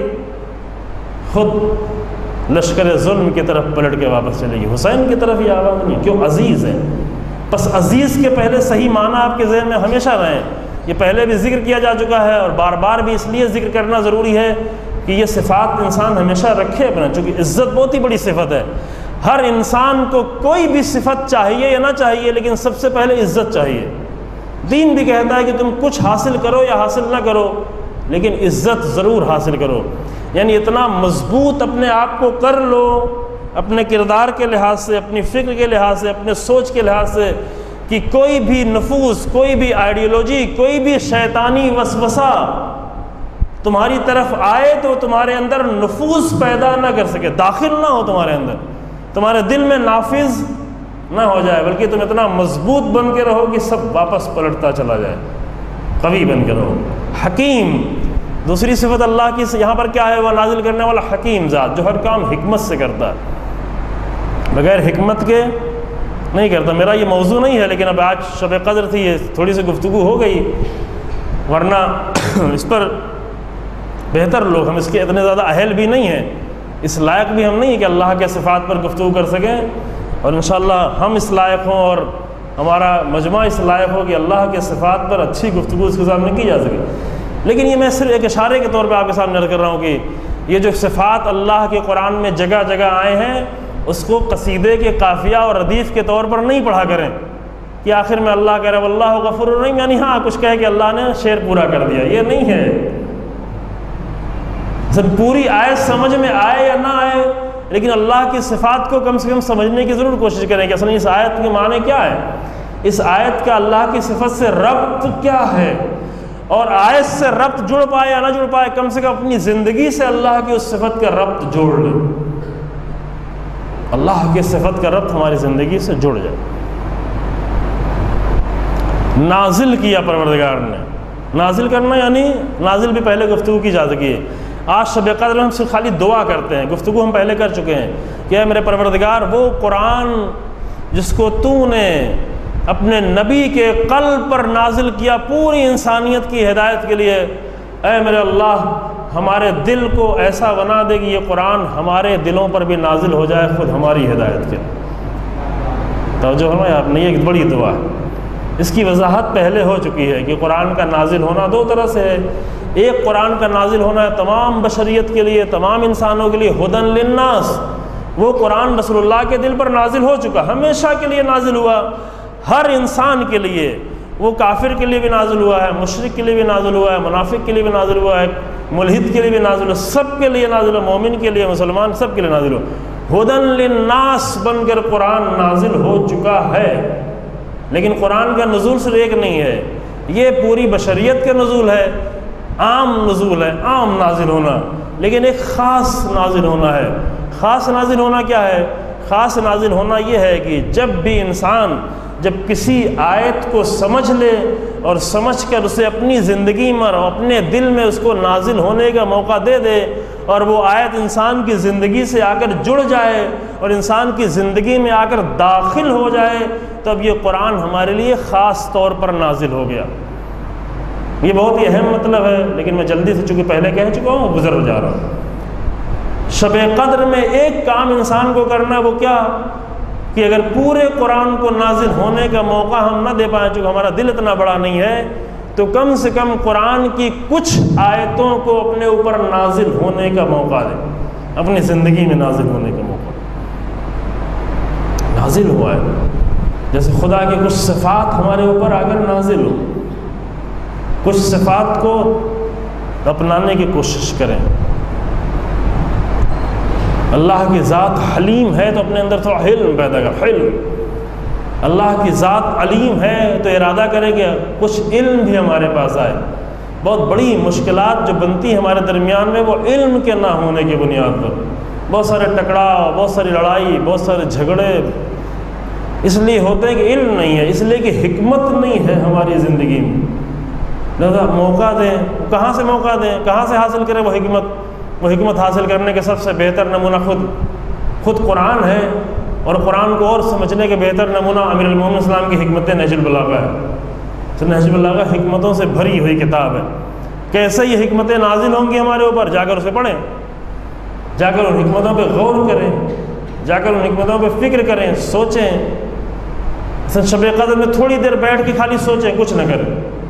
خود لشکر ظلم کی طرف پلٹ کے واپس چلے گی، حسین کی طرف یہ آواز نہیں۔ کیوں؟ عزیز ہے۔ بس عزیز کے پہلے صحیح معنی آپ کے ذہن میں ہمیشہ رہیں، یہ پہلے بھی ذکر کیا جا چکا ہے اور بار بار بھی اس لیے ذکر کرنا ضروری ہے کہ یہ صفات انسان ہمیشہ رکھے اپنا، چونکہ عزت بہت ہی بڑی صفت ہے۔ ہر انسان کو کوئی بھی صفت چاہیے یا نہ چاہیے، لیکن سب سے پہلے عزت چاہیے۔ دین بھی کہتا ہے کہ تم کچھ حاصل کرو یا حاصل نہ کرو، لیکن عزت ضرور حاصل کرو۔ یعنی اتنا مضبوط اپنے آپ کو کر لو، اپنے کردار کے لحاظ سے، اپنی فکر کے لحاظ سے، اپنے سوچ کے لحاظ سے، کہ کوئی بھی نفوذ، کوئی بھی آئیڈیالوجی، کوئی بھی شیطانی وسوسہ تمہاری طرف آئے تو تمہارے اندر نفوذ پیدا نہ کر سکے، داخل نہ ہو تمہارے اندر، تمہارے دل میں نافذ نہ ہو جائے، بلکہ تم اتنا مضبوط بن کے رہو کہ سب واپس پلٹتا چلا جائے، قوی بن کے رہو۔ حکیم، دوسری صفت اللہ کی یہاں پر کیا ہے؟ وہ نازل کرنے والا حکیم ذات، جو ہر کام حکمت سے کرتا ہے، بغیر حکمت کے نہیں کرتا۔ میرا یہ موضوع نہیں ہے، لیکن اب آج شب قدر تھی، یہ تھوڑی سی گفتگو ہو گئی، ورنہ اس پر بہتر لوگ، ہم اس کے اتنے زیادہ اہل بھی نہیں ہیں، اس لائق بھی ہم نہیں ہیں کہ اللہ کے صفات پر گفتگو کر سکیں، اور انشاءاللہ ہم اس لائق ہوں اور ہمارا مجمع اس لائق ہو کہ اللہ کے صفات پر اچھی گفتگو اس کے سامنے کی جا سکے۔ لیکن یہ میں صرف ایک اشارے کے طور پہ آپ کے سامنے عرض کر رہا ہوں کہ یہ جو صفات اللہ کے قرآن میں جگہ جگہ آئے ہیں، اس کو قصیدے کے قافیہ اور ردیف کے طور پر نہیں پڑھا کریں کہ آخر میں اللہ کہہ رہا ہے واللہ غفور الرحیم، یعنی ہاں کچھ کہے کہ اللہ نے شعر پورا کر دیا، یہ نہیں ہے۔ جب پوری آیت سمجھ میں آئے یا نہ آئے، لیکن اللہ کی صفات کو کم سے کم سمجھنے کی ضرور کوشش کریں کہ اصل اس آیت کے معنی کیا ہے، اس آیت کا اللہ کی صفت سے ربط کیا ہے، اور آیت سے ربط جڑ پائے یا نہ جڑ پائے، کم سے کم اپنی زندگی سے اللہ کی اس صفت کا ربط جوڑ لیں، اللہ کی صفت کا ربط ہماری زندگی سے جڑ جائے۔ نازل کیا پروردگار نے، نازل کرنا یعنی نازل بھی پہلے گفتگو کی جا سکی ہے۔ آج شب قدر میں ہم صرف خالی دعا کرتے ہیں، گفتگو ہم پہلے کر چکے ہیں کہ اے میرے پروردگار، وہ قرآن جس کو تو نے اپنے نبی کے قلب پر نازل کیا پوری انسانیت کی ہدایت کے لیے، اے میرے اللہ ہمارے دل کو ایسا بنا دے کہ یہ قرآن ہمارے دلوں پر بھی نازل ہو جائے خود ہماری ہدایت کے لیے۔ توجہ فرمائیں آپ نے، یہ ایک بڑی دعا ہے، اس کی وضاحت پہلے ہو چکی ہے کہ قرآن کا نازل ہونا دو طرح سے ہے۔ ایک قرآن کا نازل ہونا ہے تمام بشریت کے لیے، تمام انسانوں کے لیے، ہدن للناس، وہ قرآن رسول اللہ کے دل پر نازل ہو چکا، ہمیشہ کے لیے نازل ہوا، ہر انسان کے لیے، وہ کافر کے لیے بھی نازل ہوا ہے، مشرک کے لیے بھی نازل ہوا ہے، منافق کے لیے بھی نازل ہوا ہے، ملحد کے لیے بھی نازل ہوا، سب کے لیے نازل ہوا، مومن کے لیے، مسلمان سب کے لیے نازل ہوا، ہدن للناس بن کر قرآن نازل ہو چکا ہے۔ لیکن قرآن کا نزول صرف ایک نہیں ہے، یہ پوری بشریت کا نزول ہے، عام نزول ہے، عام نازل ہونا، لیکن ایک خاص نازل ہونا ہے۔ خاص نازل ہونا کیا ہے؟ خاص نازل ہونا یہ ہے کہ جب بھی انسان جب کسی آیت کو سمجھ لے اور سمجھ کر اسے اپنی زندگی میں اور اپنے دل میں اس کو نازل ہونے کا موقع دے دے، اور وہ آیت انسان کی زندگی سے آ کر جڑ جائے اور انسان کی زندگی میں آ کر داخل ہو جائے، تب یہ قرآن ہمارے لیے خاص طور پر نازل ہو گیا۔ یہ بہت ہی اہم مطلب ہے، لیکن میں جلدی سے چونکہ پہلے کہہ چکا ہوں گزر جا رہا ہوں۔ شب قدر میں ایک کام انسان کو کرنا، وہ کیا کہ اگر پورے قرآن کو نازل ہونے کا موقع ہم نہ دے پائیں، چونکہ ہمارا دل اتنا بڑا نہیں ہے، تو کم سے کم قرآن کی کچھ آیتوں کو اپنے اوپر نازل ہونے کا موقع دیں، اپنی زندگی میں نازل ہونے کا موقع۔ نازل ہوا ہے، جیسے خدا کی کچھ صفات ہمارے اوپر اگر نازل ہو، کچھ صفات کو اپنانے کی کوشش کریں۔ اللہ کی ذات حلیم ہے تو اپنے اندر تھوڑا حلم پیدا کر، حلم۔ اللہ کی ذات علیم ہے تو ارادہ کرے کہ کچھ علم بھی ہمارے پاس آئے۔ بہت بڑی مشکلات جو بنتی ہیں ہمارے درمیان میں، وہ علم کے نہ ہونے کی بنیاد پر، بہت سارے ٹکراؤ، بہت ساری لڑائی، بہت سارے جھگڑے اس لیے ہوتے ہیں کہ علم نہیں ہے، اس لیے کہ حکمت نہیں ہے ہماری زندگی میں۔ لہذا موقع دیں، کہاں سے موقع دیں، کہاں سے حاصل کریں وہ حکمت حاصل کرنے کے سب سے بہتر نمونہ خود قرآن ہے، اور قرآن کو اور سمجھنے کے بہتر نمونہ امیر المومنین اسلام کی حکمت نہج البلاغہ ہے۔ نہج البلاغہ حکمتوں سے بھری ہوئی کتاب ہے۔ کیسے یہ حکمتیں نازل ہوں گی ہمارے اوپر؟ جا کر اسے پڑھیں، جا کر ان حکمتوں پہ غور کریں، جا کر ان حکمتوں پہ فکر کریں، سوچیں۔ شب قدر میں تھوڑی دیر بیٹھ کے خالی سوچیں، کچھ نہ کریں۔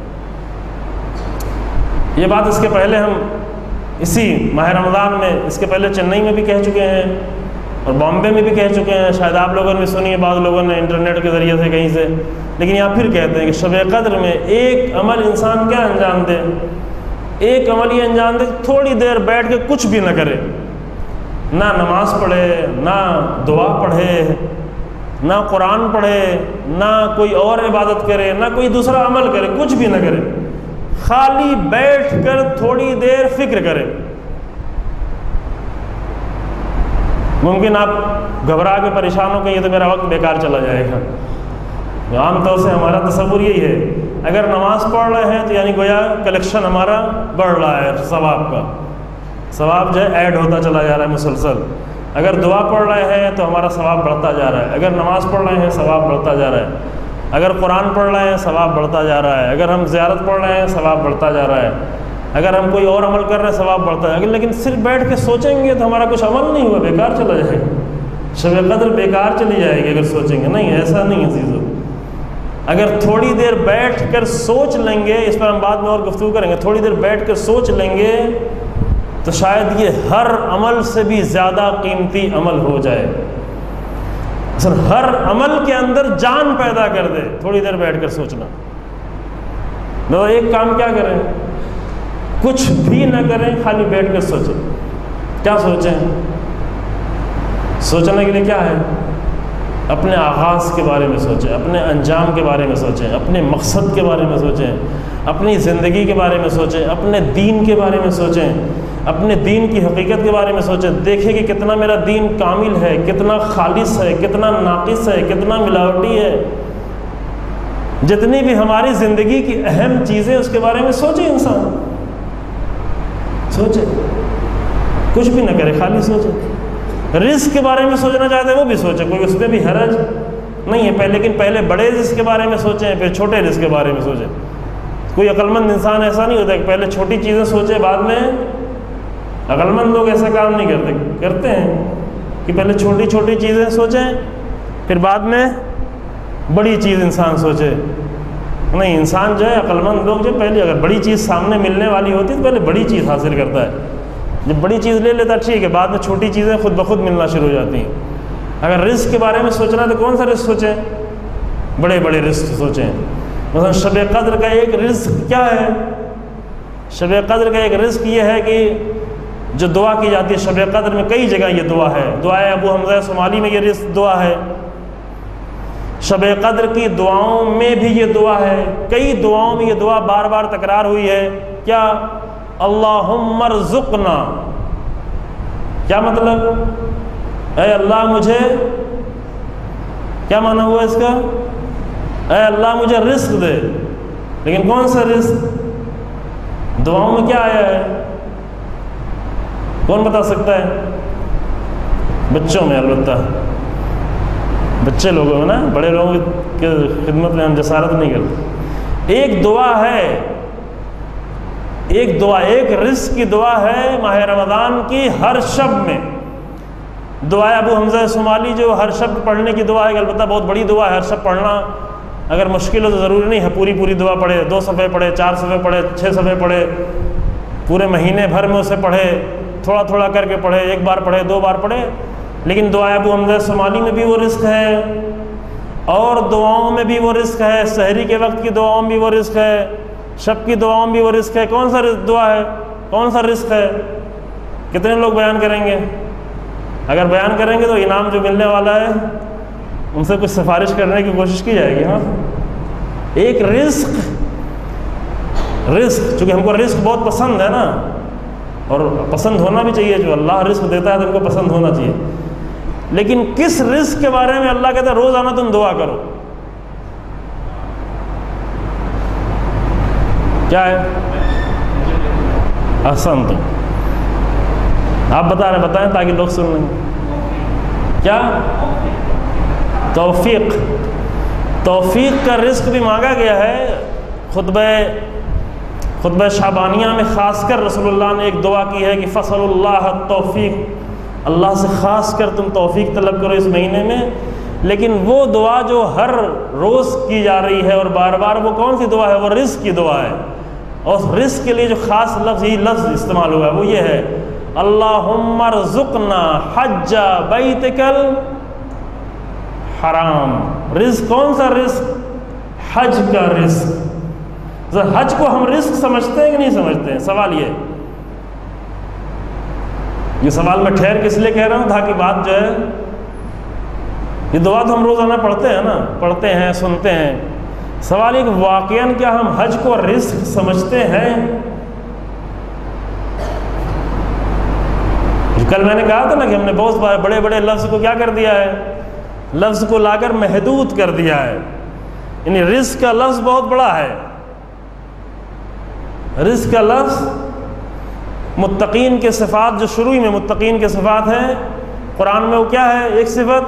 یہ بات اس کے پہلے ہم اسی ماہ رمضان میں، اس کے پہلے چنئی میں بھی کہہ چکے ہیں اور بامبے میں بھی کہہ چکے ہیں، شاید آپ لوگوں نے بھی سنی ہے، بعض لوگوں نے انٹرنیٹ کے ذریعے سے کہیں سے، لیکن یہاں پھر کہتے ہیں کہ شب قدر میں ایک عمل انسان کیا انجام دے، ایک عمل یہ انجام دے، تھوڑی دیر بیٹھ کے کچھ بھی نہ کرے، نہ نماز پڑھے، نہ دعا پڑھے، نہ قرآن پڑھے، نہ کوئی اور عبادت کرے، نہ کوئی دوسرا عمل کرے، کچھ بھی نہ کرے، خالی بیٹھ کر تھوڑی دیر فکر کرے۔ ممکن آپ گھبرا کے پریشان ہو کہ یہ تو میرا وقت بیکار چلا جائے گا۔ عام طور سے ہمارا تصور یہی ہے، اگر نماز پڑھ رہے ہیں تو یعنی گویا کلیکشن ہمارا بڑھ رہا ہے، ثواب کا ثواب جو ہے ایڈ ہوتا چلا جا رہا ہے مسلسل۔ اگر دعا پڑھ رہے ہیں تو ہمارا ثواب بڑھتا جا رہا ہے، اگر نماز پڑھ رہے ہیں ثواب بڑھتا جا رہا ہے، اگر قرآن پڑھ رہے ہیں ثواب بڑھتا جا رہا ہے، اگر ہم زیارت پڑھ رہے ہیں ثواب بڑھتا جا رہا ہے، اگر ہم کوئی اور عمل کر رہے ہیں ثواب بڑھتا ہے۔ لیکن صرف بیٹھ کے سوچیں گے تو ہمارا کچھ عمل نہیں ہوا، بیکار چلا جائے گا، شب قدر بیکار چلی جائے گی اگر سوچیں گے۔ نہیں، ایسا نہیں ہے عزیزو، اگر تھوڑی دیر بیٹھ کر سوچ لیں گے، اس پر ہم بعد میں اور گفتگو کریں گے، تھوڑی دیر بیٹھ کر سوچ لیں گے تو شاید یہ ہر عمل سے بھی زیادہ قیمتی عمل ہو جائے، اصل ہر عمل کے اندر جان پیدا کر دے تھوڑی دیر بیٹھ کر سوچنا۔ تو ایک کام کیا کریں، کچھ بھی نہ کریں، خالی بیٹھ کر سوچیں۔ کیا سوچیں؟ سوچنے کے لیے کیا ہے؟ اپنے آغاز کے بارے میں سوچیں، اپنے انجام کے بارے میں سوچیں، اپنے مقصد کے بارے میں سوچیں، اپنی زندگی کے بارے میں سوچیں، اپنے دین کے بارے میں سوچیں، اپنے دین کی حقیقت کے بارے میں سوچیں۔ دیکھیں کہ کتنا میرا دین کامل ہے، کتنا خالص ہے، کتنا ناقص ہے، کتنا ملاوٹی ہے۔ جتنی بھی ہماری زندگی کی اہم چیزیں اس کے بارے میں سوچیں، انسان سوچے، کچھ بھی نہ کرے، خالی سوچے۔ رزق کے بارے میں سوچنا چاہتے ہیں وہ بھی سوچیں، کوئی اس میں بھی حرج نہیں ہے، لیکن پہلے بڑے رزق کے بارے میں سوچیں، پھر چھوٹے رزق کے بارے میں سوچیں۔ کوئی عقلمند انسان ایسا نہیں ہوتا کہ پہلے چھوٹی چیزیں سوچے بعد میں، عقلمند لوگ ایسا کام نہیں کرتے ہیں کہ پہلے چھوٹی چھوٹی چیزیں سوچیں پھر بعد میں بڑی چیز انسان سوچے۔ نہیں، انسان جو ہے عقلمند لوگ جو پہلے اگر بڑی چیز سامنے ملنے والی ہوتی ہے تو پہلے بڑی چیز حاصل کرتا ہے، جب بڑی چیز لے لیتا ٹھیک ہے، بعد میں چھوٹی چیزیں خود بخود ملنا شروع ہو جاتی ہیں۔ اگر رزق کے بارے میں سوچنا ہے تو کون سا رزق سوچیں؟ بڑے بڑے رزق سوچیں۔ مثلا شب قدر کا ایک رزق کیا ہے؟ شب قدر کا ایک رزق یہ ہے کہ جو دعا کی جاتی ہے شب قدر میں، کئی جگہ یہ دعا ہے، دعائے ابو حمزہ صومالی میں یہ رزق دعا ہے، شب قدر کی دعاؤں میں بھی یہ دعا ہے، کئی دعاؤں میں یہ دعا بار بار تکرار ہوئی ہے۔ کیا؟ اللہم ارزقنا، کیا مطلب؟ اے اللہ مجھے، کیا معنی ہوا اس کا؟ اے اللہ مجھے رزق دے۔ لیکن کون سا رزق؟ دعاؤں میں کیا آیا ہے؟ کون بتا سکتا ہے؟ بچوں میں، البتہ بچے لوگوں میں نا، بڑے لوگوں کی خدمت میں ہم جسارت نہیں کرتے۔ ایک دعا ہے، ایک دعا، ایک رزق کی دعا ہے ماہ رمضان کی ہر شب میں، دعائے ابو حمزہ صومالی جو ہر شب پڑھنے کی دعا ہے، البتہ بہت بڑی دعا ہے، ہر شب پڑھنا اگر مشکل ہو تو ضروری نہیں ہے پوری دعا پڑھے، 2 صفحے پڑھے، 4 صفحے پڑھے، 6 صفحے پڑھے، پورے مہینے بھر میں اسے پڑھے، تھوڑا تھوڑا کر کے پڑھے، 1 بار پڑھے، 2 بار پڑھے، لیکن دعائے ابو حمزہ صومالی میں بھی وہ رزق ہے، اور دعاؤں میں بھی وہ رزق ہے، سحری کے وقت کی دعاؤں میں بھی وہ رزق ہے، شب کی دعاؤں میں بھی وہ رزق ہے۔ کون سا دعا ہے، کون سا رزق ہے؟ کتنے لوگ بیان کریں گے؟ اگر بیان کریں گے تو انعام جو ملنے والا ہے ان سے کچھ سفارش کرنے کی کوشش کی جائے گی۔ ہاں، ایک رزق چونکہ ہم کو رزق بہت پسند ہے نا، اور پسند ہونا بھی چاہیے، جو اللہ رزق دیتا ہے تو ہم کو پسند ہونا چاہیے، لیکن کس رزق کے بارے میں اللہ کہتا ہے روزانہ تم دعا کرو؟ کیا ہے؟ احسن، تم آپ بتائیں تاکہ لوگ سن لیں۔ کیا؟ توفیق کا رزق بھی مانگا گیا ہے۔ خطبہ شعبانیہ میں خاص کر رسول اللہ نے ایک دعا کی ہے کہ فصل اللہ التوفیق، اللہ سے خاص کر تم توفیق طلب کرو اس مہینے میں۔ لیکن وہ دعا جو ہر روز کی جا رہی ہے اور بار بار، وہ کون سی دعا ہے؟ وہ رزق کی دعا ہے، اور اس رزق کے لیے جو خاص لفظ استعمال ہوا ہے وہ یہ ہے، اللہم ارزقنا حج بیتک الحرام۔ رزق کون سا رزق؟ حج کا رزق۔ حج کو ہم رزق سمجھتے ہیں کہ نہیں سمجھتے ہیں؟ سوال یہ سوال میں ٹھہر کس لیے کہہ رہا ہوں تاکہ بات جو ہے، یہ دعا تو ہم روزانہ پڑھتے ہیں نا، پڑھتے ہیں، سنتے ہیں، سوال یہ کہ واقعاً کیا ہم حج کو رزق سمجھتے ہیں؟ کل میں نے کہا تھا نا کہ ہم نے بہت بڑے بڑے لفظ کو کیا کر دیا ہے، لفظ کو لا کر محدود کر دیا ہے، یعنی رزق کا لفظ بہت بڑا ہے۔ رزق کا لفظ متقین کے صفات جو شروع میں متقین کے صفات ہیں قرآن میں، وہ کیا ہے؟ ایک صفت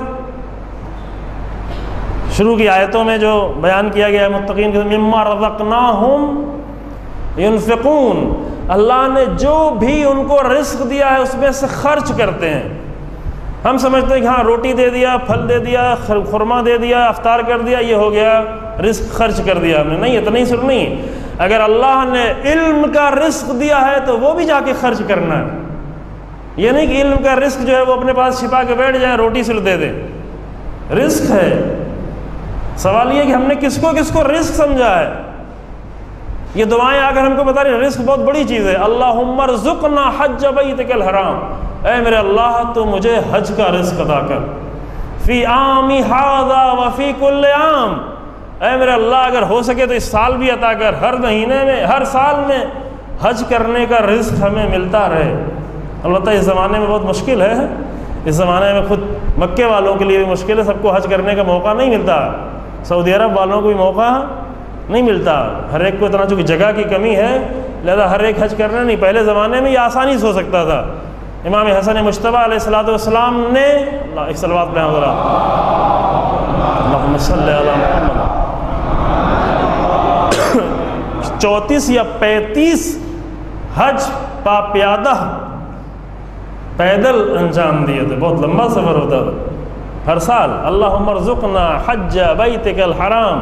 شروع کی آیتوں میں جو بیان کیا گیا ہے متقین کے، مما رزقناہم ينفقون، اللہ نے جو بھی ان کو رزق دیا ہے اس میں سے خرچ کرتے ہیں۔ ہم سمجھتے ہیں کہ ہاں روٹی دے دیا، پھل دے دیا، خرما دے دیا، افطار کر دیا، یہ ہو گیا رزق، خرچ کر دیا ہم نے۔ نہیں، اتنا ہی صرف نہیں، اگر اللہ نے علم کا رزق دیا ہے تو وہ بھی جا کے خرچ کرنا ہے۔ یہ نہیں کہ علم کا رزق جو ہے وہ اپنے پاس چھپا کے بیٹھ جائے، روٹی صرف دے دے، رزق ہے۔ سوال یہ کہ ہم نے کس کو رزق سمجھا ہے؟ یہ دعائیں آ کر ہم کو بتا رہی ہیں رزق بہت بڑی چیز ہے۔ اللہم ارزقنا حج بیتک الحرام، اے میرے اللہ تو مجھے حج کا رزق عطا کر، فی عامی ھذا وفی کل عام، اے میرے اللہ اگر ہو سکے تو اس سال بھی عطا کر، ہر مہینے میں، ہر سال میں حج کرنے کا رزق ہمیں ملتا رہے۔ البتہ اس زمانے میں بہت مشکل ہے، اس زمانے میں خود مکے والوں کے لیے بھی مشکل ہے، سب کو حج کرنے کا موقع نہیں ملتا، سعودی عرب والوں کو بھی موقع نہیں ملتا، ہر ایک کو اتنا، چونکہ جگہ کی کمی ہے لہذا ہر ایک حج کرنا نہیں۔ پہلے زمانے میں یہ آسانی سے ہو سکتا تھا۔ امام حسن مجتبیٰ علیہ السلام نے ایک صلوات پڑھیں ذرا، اللہم صلی علی محمد، 34 یا 35 حج پیادہ پیدل انجام دیے تھے، بہت لمبا سفر ہوتا تھا ہر سال۔ اللہم ارزقنا حج بیتک الحرام،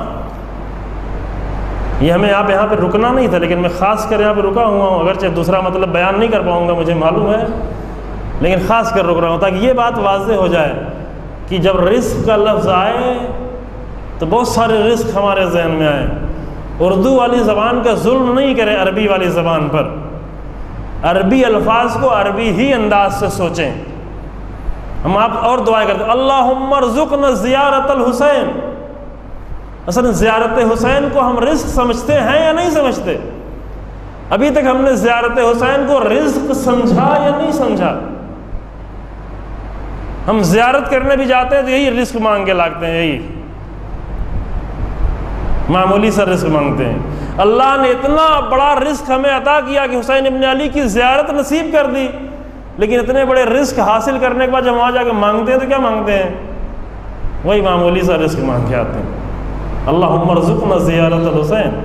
یہ ہمیں آپ یہاں پہ رکنا نہیں تھا، لیکن میں خاص کر یہاں پہ رکا ہوا ہوں، اگرچہ دوسرا مطلب بیان نہیں کر پاؤں گا مجھے معلوم ہے، لیکن خاص کر رک رہا ہوں تاکہ یہ بات واضح ہو جائے کہ جب رزق کا لفظ آئے تو بہت سارے رزق ہمارے ذہن میں آئے۔ اردو والی زبان کا ظلم نہیں کرے عربی والی زبان پر، عربی الفاظ کو عربی ہی انداز سے سوچیں۔ ہم آپ اور دعائیں کرتے ہیں، اللہم ارزقنا زیارت الحسین، اصل زیارت حسین کو ہم رزق سمجھتے ہیں یا نہیں سمجھتے؟ ابھی تک ہم نے زیارت حسین کو رزق سمجھا یا نہیں سمجھا؟ ہم زیارت کرنے بھی جاتے ہیں تو یہی رزق مانگ کے لاتے ہیں، یہی معمولی سا رزق مانگتے ہیں۔ اللہ نے اتنا بڑا رزق ہمیں عطا کیا کہ حسین ابن علی کی زیارت نصیب کر دی، لیکن اتنے بڑے رزق حاصل کرنے کے بعد جب وہاں جا کے مانگتے ہیں تو کیا مانگتے ہیں؟ وہی معمولی سا رزق مانگ کے آتے ہیں۔ اللہم ارزقنا زیارت الحسین،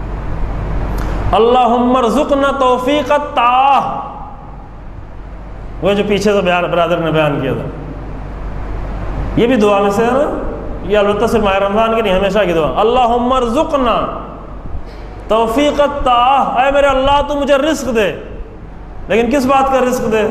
اللہم ارزقنا توفیق الطاعہ، وہ جو پیچھے سے برادر نے بیان کیا تھا، یہ بھی دعا میں سے ہے نا، یہ البتہ صرف ماہ رمضان کی نہیں، ہمیشہ کی دعا، اللہم ارزقنا توفیق الطاعہ، اے میرے اللہ تو مجھے رزق دے، لیکن کس بات کا رزق دے؟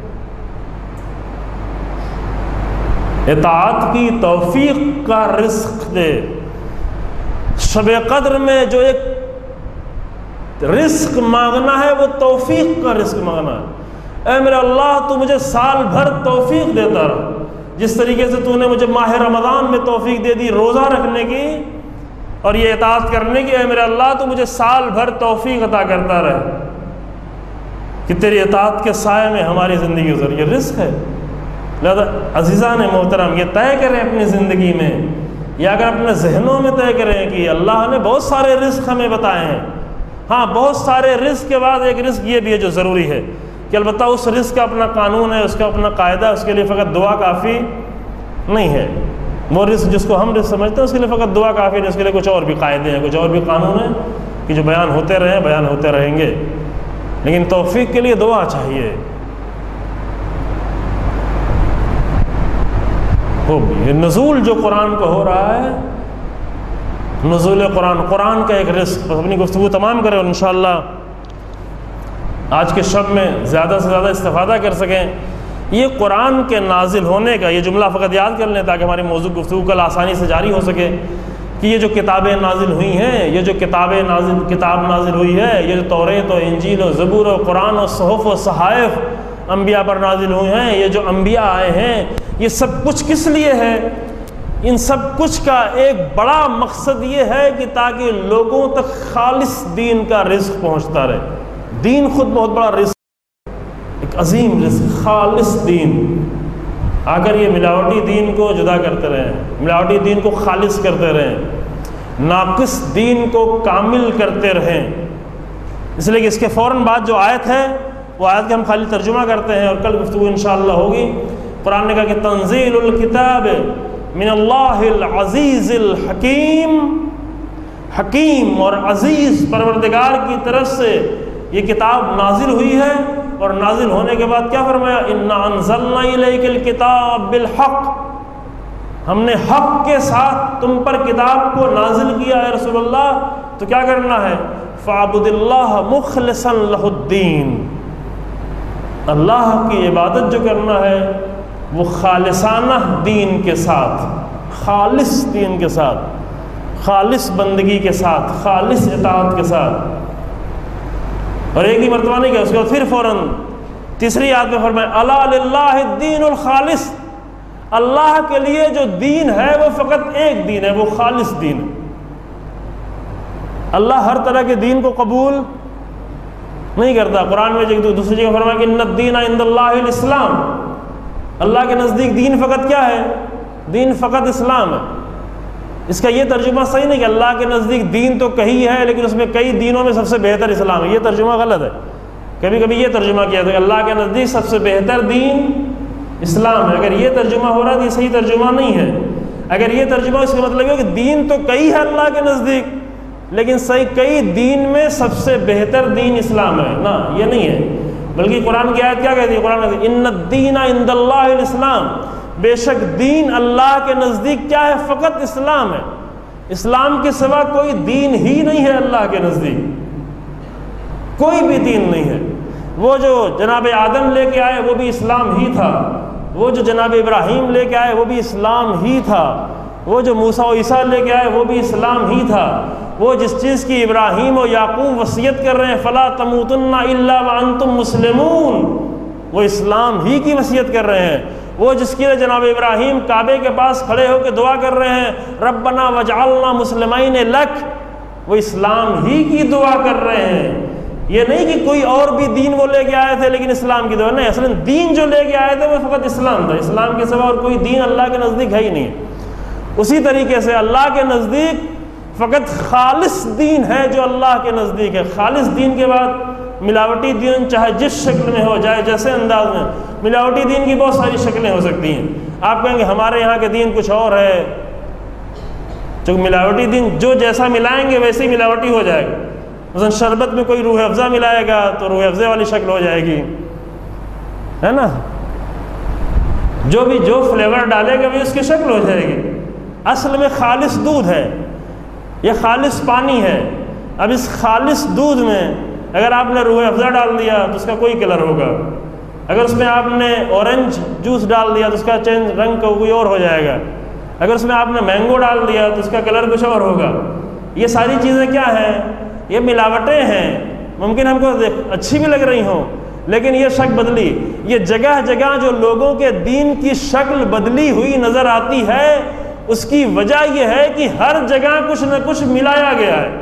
اطاعت کی توفیق کا رزق دے۔ شب قدر میں جو ایک رزق مانگنا ہے وہ توفیق کا رزق مانگنا ہے۔ اے میرے اللہ تو مجھے سال بھر توفیق دیتا رہا، جس طریقے سے تو نے مجھے ماہ رمضان میں توفیق دے دی روزہ رکھنے کی اور یہ اطاعت کرنے کی، اے میرے اللہ تو مجھے سال بھر توفیق عطا کرتا رہے کہ تیری اطاعت کے سائے میں ہماری زندگی گزر۔ یہ رزق ہے۔ لہذا عزیزان محترم، یہ طے کریں اپنی زندگی میں، یا اگر اپنے ذہنوں میں طے کریں کہ اللہ نے بہت سارے رزق ہمیں بتائے ہیں، ہاں بہت سارے رزق کے بعد ایک رزق یہ بھی ہے جو ضروری ہے کہ البتہ اس رزق کا اپنا قانون ہے، اس کا اپنا قاعدہ ہے، اس کے لیے فقط دعا کافی نہیں ہے۔ وہ رزق جس کو ہم رزق سمجھتے ہیں اس کے لیے فقط دعا کافی نہیں، اس کے لیے کچھ اور بھی قاعدے ہیں، کچھ اور بھی قانون ہیں کہ جو بیان ہوتے رہیں، بیان ہوتے رہیں گے، لیکن توفیق کے لیے دعا چاہیے۔ یہ نزول جو قرآن کو ہو رہا ہے، نزول قرآن کا ایک رزق، اپنی گفتگو تمام کریں اور انشاءاللہ آج کے شب میں زیادہ سے زیادہ استفادہ کر سکیں۔ یہ قرآن کے نازل ہونے کا، یہ جملہ فقط یاد کر لیں تاکہ ہماری موضوع گفتگو کل آسانی سے جاری ہو سکے، کہ یہ جو کتابیں نازل ہوئی ہیں، یہ جو کتاب نازل ہوئی ہے، یہ جو توریت و انجیل و زبور و قرآن و صحف و صحائف انبیاء پر نازل ہوئے ہیں، یہ جو انبیاء آئے ہیں، یہ سب کچھ کس لیے ہے؟ ان سب کچھ کا ایک بڑا مقصد یہ ہے کہ تاکہ لوگوں تک خالص دین کا رزق پہنچتا رہے۔ دین خود بہت بڑا رزق، ایک عظیم رزق، خالص دین۔ اگر یہ ملاوٹی دین کو جدا کرتے رہیں، ملاوٹی دین کو خالص کرتے رہیں، ناقص دین کو کامل کرتے رہیں، اس لیے کہ اس کے فوراً بعد جو آیت ہے وہ آیت کے ہم خالی ترجمہ کرتے ہیں اور کل گفتگو انشاءاللہ ہوگی۔ قرآن نے کہا کہ تنزیل الکتاب من اللہ العزیز الحکیم، حکیم اور عزیز پروردگار کی طرف سے یہ کتاب نازل ہوئی ہے، اور نازل ہونے کے بعد کیا فرمایا؟ انا انزلنا الیک الکتاب بالحق، ہم نے حق کے ساتھ تم پر کتاب کو نازل کیا ہے رسول اللہ، تو کیا کرنا ہے؟ فاعبد اللہ مخلصا لہ الدین، اللہ کی عبادت جو کرنا ہے وہ خالصانہ دین کے ساتھ، خالص دین کے ساتھ، خالص بندگی کے ساتھ، خالص اطاعت کے ساتھ۔ اور ایک ہی مرتبہ نہیں کہا، اس کے بعد پھر فوراً تیسری آیت میں فرمایا الا للہ الدین الخالص، اللہ کے لیے جو دین ہے وہ فقط ایک دین ہے، وہ خالص دین ہے۔ اللہ ہر طرح کے دین کو قبول نہیں کرتا۔ قرآن میں دوسری جگہ فرمایا کہ ان الدین عند اللہ الاسلام، اللہ کے نزدیک دین فقط کیا ہے؟ دین فقط اسلام ہے۔ اس کا یہ ترجمہ صحیح نہیں کہ اللہ کے نزدیک دین تو کہیں ہے لیکن اس میں کئی دینوں میں سب سے بہتر اسلام ہے، یہ ترجمہ غلط ہے۔ کبھی کبھی یہ ترجمہ کیا تھا کہ اللہ کے نزدیک سب سے بہتر دین اسلام ہے، اگر یہ ترجمہ ہو رہا ہے تو یہ صحیح ترجمہ نہیں ہے۔ اگر یہ ترجمہ اس کا مطلب ہے کہ دین تو کئی ہے اللہ کے نزدیک لیکن صحیح کئی دین میں سب سے بہتر دین اسلام ہے، نا یہ نہیں ہے، بلکہ قرآن کی آیت کیا کہتی ہے؟ قرآن کہتی ہے ان الدین عند اللہ الاسلام، بے شک دین اللہ کے نزدیک کیا ہے؟ فقط اسلام ہے۔ اسلام کے سوا کوئی دین ہی نہیں ہے اللہ کے نزدیک، کوئی بھی دین نہیں ہے۔ وہ جو جناب آدم لے کے آئے وہ بھی اسلام ہی تھا، وہ جو جناب ابراہیم لے کے آئے وہ بھی اسلام ہی تھا، وہ جو موسیٰ و عیسیٰ لے کے آئے وہ بھی اسلام ہی تھا، وہ جس چیز کی ابراہیم و یعقوب وصیت کر رہے ہیں فلا تموتن الا وانتم مسلمون، وہ اسلام ہی کی وصیت کر رہے ہیں۔ وہ جس کے لیے جناب ابراہیم کعبے کے پاس کھڑے ہو کے دعا کر رہے ہیں ربنا وجعلنا مسلمین لک، وہ اسلام ہی کی دعا کر رہے ہیں۔ یہ نہیں کہ کوئی اور بھی دین وہ لے کے آئے تھے لیکن اسلام کی دعا نہیں، اصلا دین جو لے کے آئے تھے وہ فقط اسلام تھا، اسلام کے سوا اور کوئی دین اللہ کے نزدیک ہے ہی نہیں۔ اسی طریقے سے اللہ کے نزدیک فقط خالص دین ہے جو اللہ کے نزدیک ہے۔ خالص دین کے بعد ملاوٹی دین چاہے جس شکل میں ہو جائے، جیسے انداز میں، ملاوٹی دین کی بہت ساری شکلیں ہو سکتی ہیں۔ آپ کہیں گے ہمارے یہاں کے دین کچھ اور ہے، جو ملاوٹی دین جو جیسا ملائیں گے ویسے ہی ملاوٹی ہو جائے گا۔ مثلا شربت میں کوئی روح افزا ملائے گا تو روح افزے والی شکل ہو جائے گی، ہے نا، جو فلیور ڈالے گا بھی اس کی شکل ہو جائے گی. اصل میں خالص دودھ ہے، یہ خالص پانی ہے. اب اس خالص دودھ میں اگر آپ نے روح افزا ڈال دیا تو اس کا کوئی کلر ہوگا، اگر اس میں آپ نے اورنج جوس ڈال دیا تو اس کا چینج رنگ کا کوئی اور ہو جائے گا، اگر اس میں آپ نے مینگو ڈال دیا تو اس کا کلر کچھ اور ہوگا. یہ ساری چیزیں کیا ہیں؟ یہ ملاوٹیں ہیں. ممکن ہم کو اچھی بھی لگ رہی ہوں، لیکن یہ شک بدلی. یہ جگہ جگہ جو لوگوں کے دین کی شکل بدلی ہوئی نظر آتی ہے، اس کی وجہ یہ ہے کہ ہر جگہ کچھ نہ کچھ ملایا گیا ہے.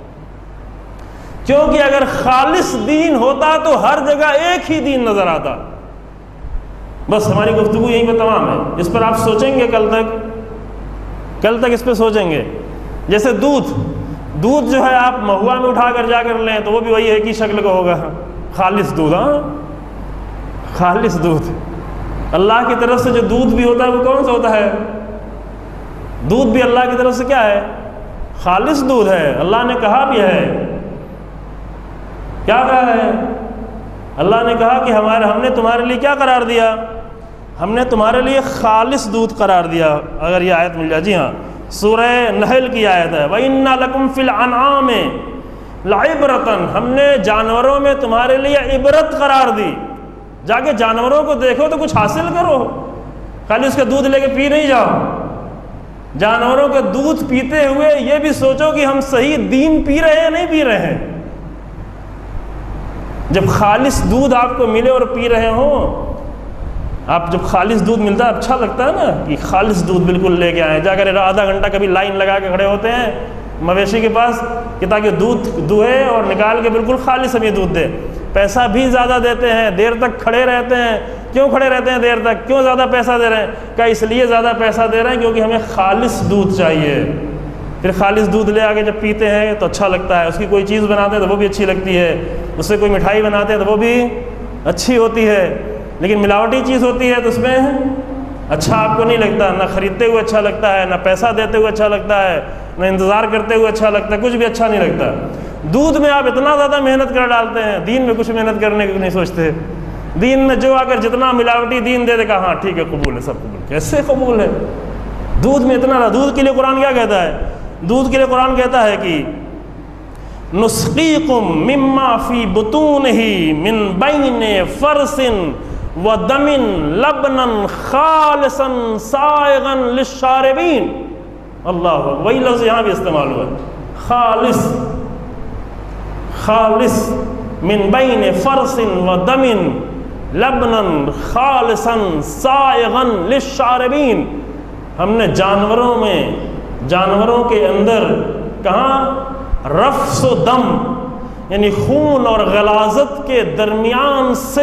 کیونکہ اگر خالص دین ہوتا تو ہر جگہ ایک ہی دین نظر آتا. بس ہماری گفتگو یہیں پہ تمام ہے. اس پر آپ سوچیں گے کل تک اس پہ سوچیں گے. جیسے دودھ جو ہے آپ مہوا میں اٹھا کر جا کر لیں تو وہ بھی وہی ایک ہی شکل کا ہوگا، خالص دودھ. ہاں خالص دودھ. اللہ کی طرف سے جو دودھ بھی ہوتا ہے وہ کون سا ہوتا ہے؟ دودھ بھی اللہ کی طرف سے کیا ہے؟ خالص دودھ ہے. اللہ نے کہا بھی ہے، کیا کہا ہے؟ اللہ نے کہا کہ ہم نے تمہارے لیے کیا قرار دیا؟ ہم نے تمہارے لیے خالص دودھ قرار دیا. اگر یہ آیت مل جائے، جی ہاں سورہ نحل کی آیت ہے، وَإِنَّ لَكُمْ فِي الْأَنْعَامِ لَعِبْرَةً. ہم نے جانوروں میں تمہارے لیے عبرت قرار دی. جا کے جانوروں کو دیکھو تو کچھ حاصل کرو، خالی اس کا دودھ لے کے پی نہیں جاؤ. جانوروں کا دودھ پیتے ہوئے یہ بھی سوچو کہ ہم صحیح دین پی رہے ہیں نہیں پی رہے ہیں. جب خالص دودھ آپ کو ملے اور پی رہے ہوں، آپ جب خالص دودھ ملتا ہے اچھا لگتا ہے نا کہ خالص دودھ بالکل لے کے آئیں. جا کر آدھا گھنٹہ کبھی لائن لگا کے کھڑے ہوتے ہیں مویشی کے پاس کہ تاکہ دودھ دوہے اور نکال کے بالکل خالص ہمیں دودھ دے. پیسہ بھی زیادہ دیتے ہیں، دیر تک کھڑے رہتے ہیں. کیوں کھڑے رہتے ہیں دیر تک؟ کیوں زیادہ پیسہ دے رہے ہیں؟ کہ اس لیے زیادہ پیسہ دے رہے ہیں کیونکہ ہمیں خالص دودھ چاہیے. پھر خالص دودھ لے آگے جب پیتے ہیں تو اچھا لگتا ہے. اس کی کوئی چیز بناتے ہیں تو وہ بھی اچھی لگتی ہے، اس سے کوئی مٹھائی بناتے ہیں تو وہ بھی اچھی ہوتی ہے. لیکن ملاوٹی چیز ہوتی ہے تو اس میں اچھا آپ کو نہیں لگتا. نہ خریدتے ہوئے اچھا لگتا ہے، نہ پیسہ دیتے ہوئے اچھا لگتا ہے، نہ انتظار کرتے ہوئے اچھا لگتا ہے. کچھ بھی اچھا نہیں لگتا. دودھ میں آپ اتنا زیادہ محنت کر ڈالتے ہیں، دین میں کچھ محنت کرنے کی نہیں سوچتے. دین میں جو آ کر جتنا ملاوٹی دین دے کہا ہاں ٹھیک ہے قبول ہے، سب قبول. کیسے قبول ہے؟ دودھ میں اتنا. دودھ کے لیے قرآن کیا کہتا ہے؟ دودھ کے لیے قرآن کہتا ہے کہ نسقیکم مما فی بطونہ من بین فرث ودم لبنا خالصا سائغا للشاربین. اللہ، وہی لفظ یہاں بھی استعمال ہوا ہے، خالص من بین فرث ودم لبنا خالصا سائغا للشاربین. ہم نے جانوروں کے اندر کہاں رفس و دم یعنی خون اور غلاظت کے درمیان سے.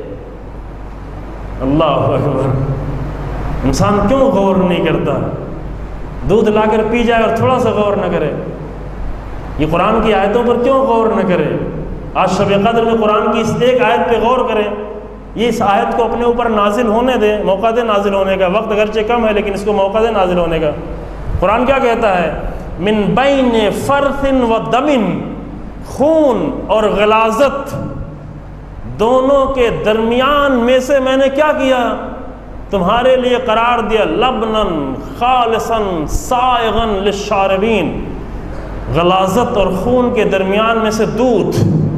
اللہ اکبر. انسان کیوں غور نہیں کرتا؟ دودھ لا کر پی جائے اور تھوڑا سا غور نہ کرے. یہ قرآن کی آیتوں پر کیوں غور نہ کرے؟ آج شب قدر میں قرآن کی اس ایک آیت پہ غور کریں. یہ اس آیت کو اپنے اوپر نازل ہونے دیں، موقع دیں نازل ہونے کا. وقت اگرچہ کم ہے لیکن اس کو موقع دیں نازل ہونے کا. قرآن کیا کہتا ہے؟ من بین فرث و دم، خون اور غلاظت دونوں کے درمیان میں سے میں نے کیا کیا؟ تمہارے لیے قرار دیا لبنا خالصا سائغا للشاربین. غلاظت اور خون کے درمیان میں سے دودھ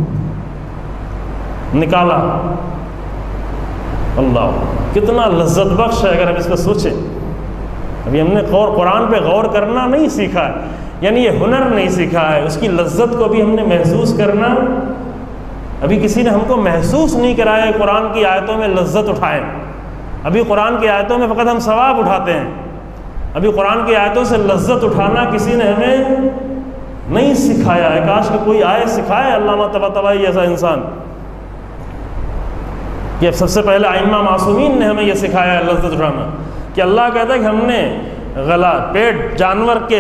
نکالا. اللہ، کتنا لذت بخش ہے اگر ہم اس کو سوچیں. ابھی ہم نے قرآن پہ غور کرنا نہیں سیکھا ہے، یعنی یہ ہنر نہیں سیکھا ہے. اس کی لذت کو بھی ہم نے محسوس کرنا، ابھی کسی نے ہم کو محسوس نہیں کرایا. قرآن کی آیتوں میں لذت اٹھائیں. ابھی قرآن کی آیتوں میں فقط ہم ثواب اٹھاتے ہیں. ابھی قرآن کی آیتوں سے لذت اٹھانا کسی نے ہمیں نہیں سکھایا ہے. کاش کہ کوئی آئے سکھائے علامہ طباطبائی جیسا انسان. یہ سب سے پہلے ائمہ معصومین نے ہمیں یہ سکھایا ہے لذت اٹھانا. کہ اللہ کہتا ہے کہ ہم نے جانور کے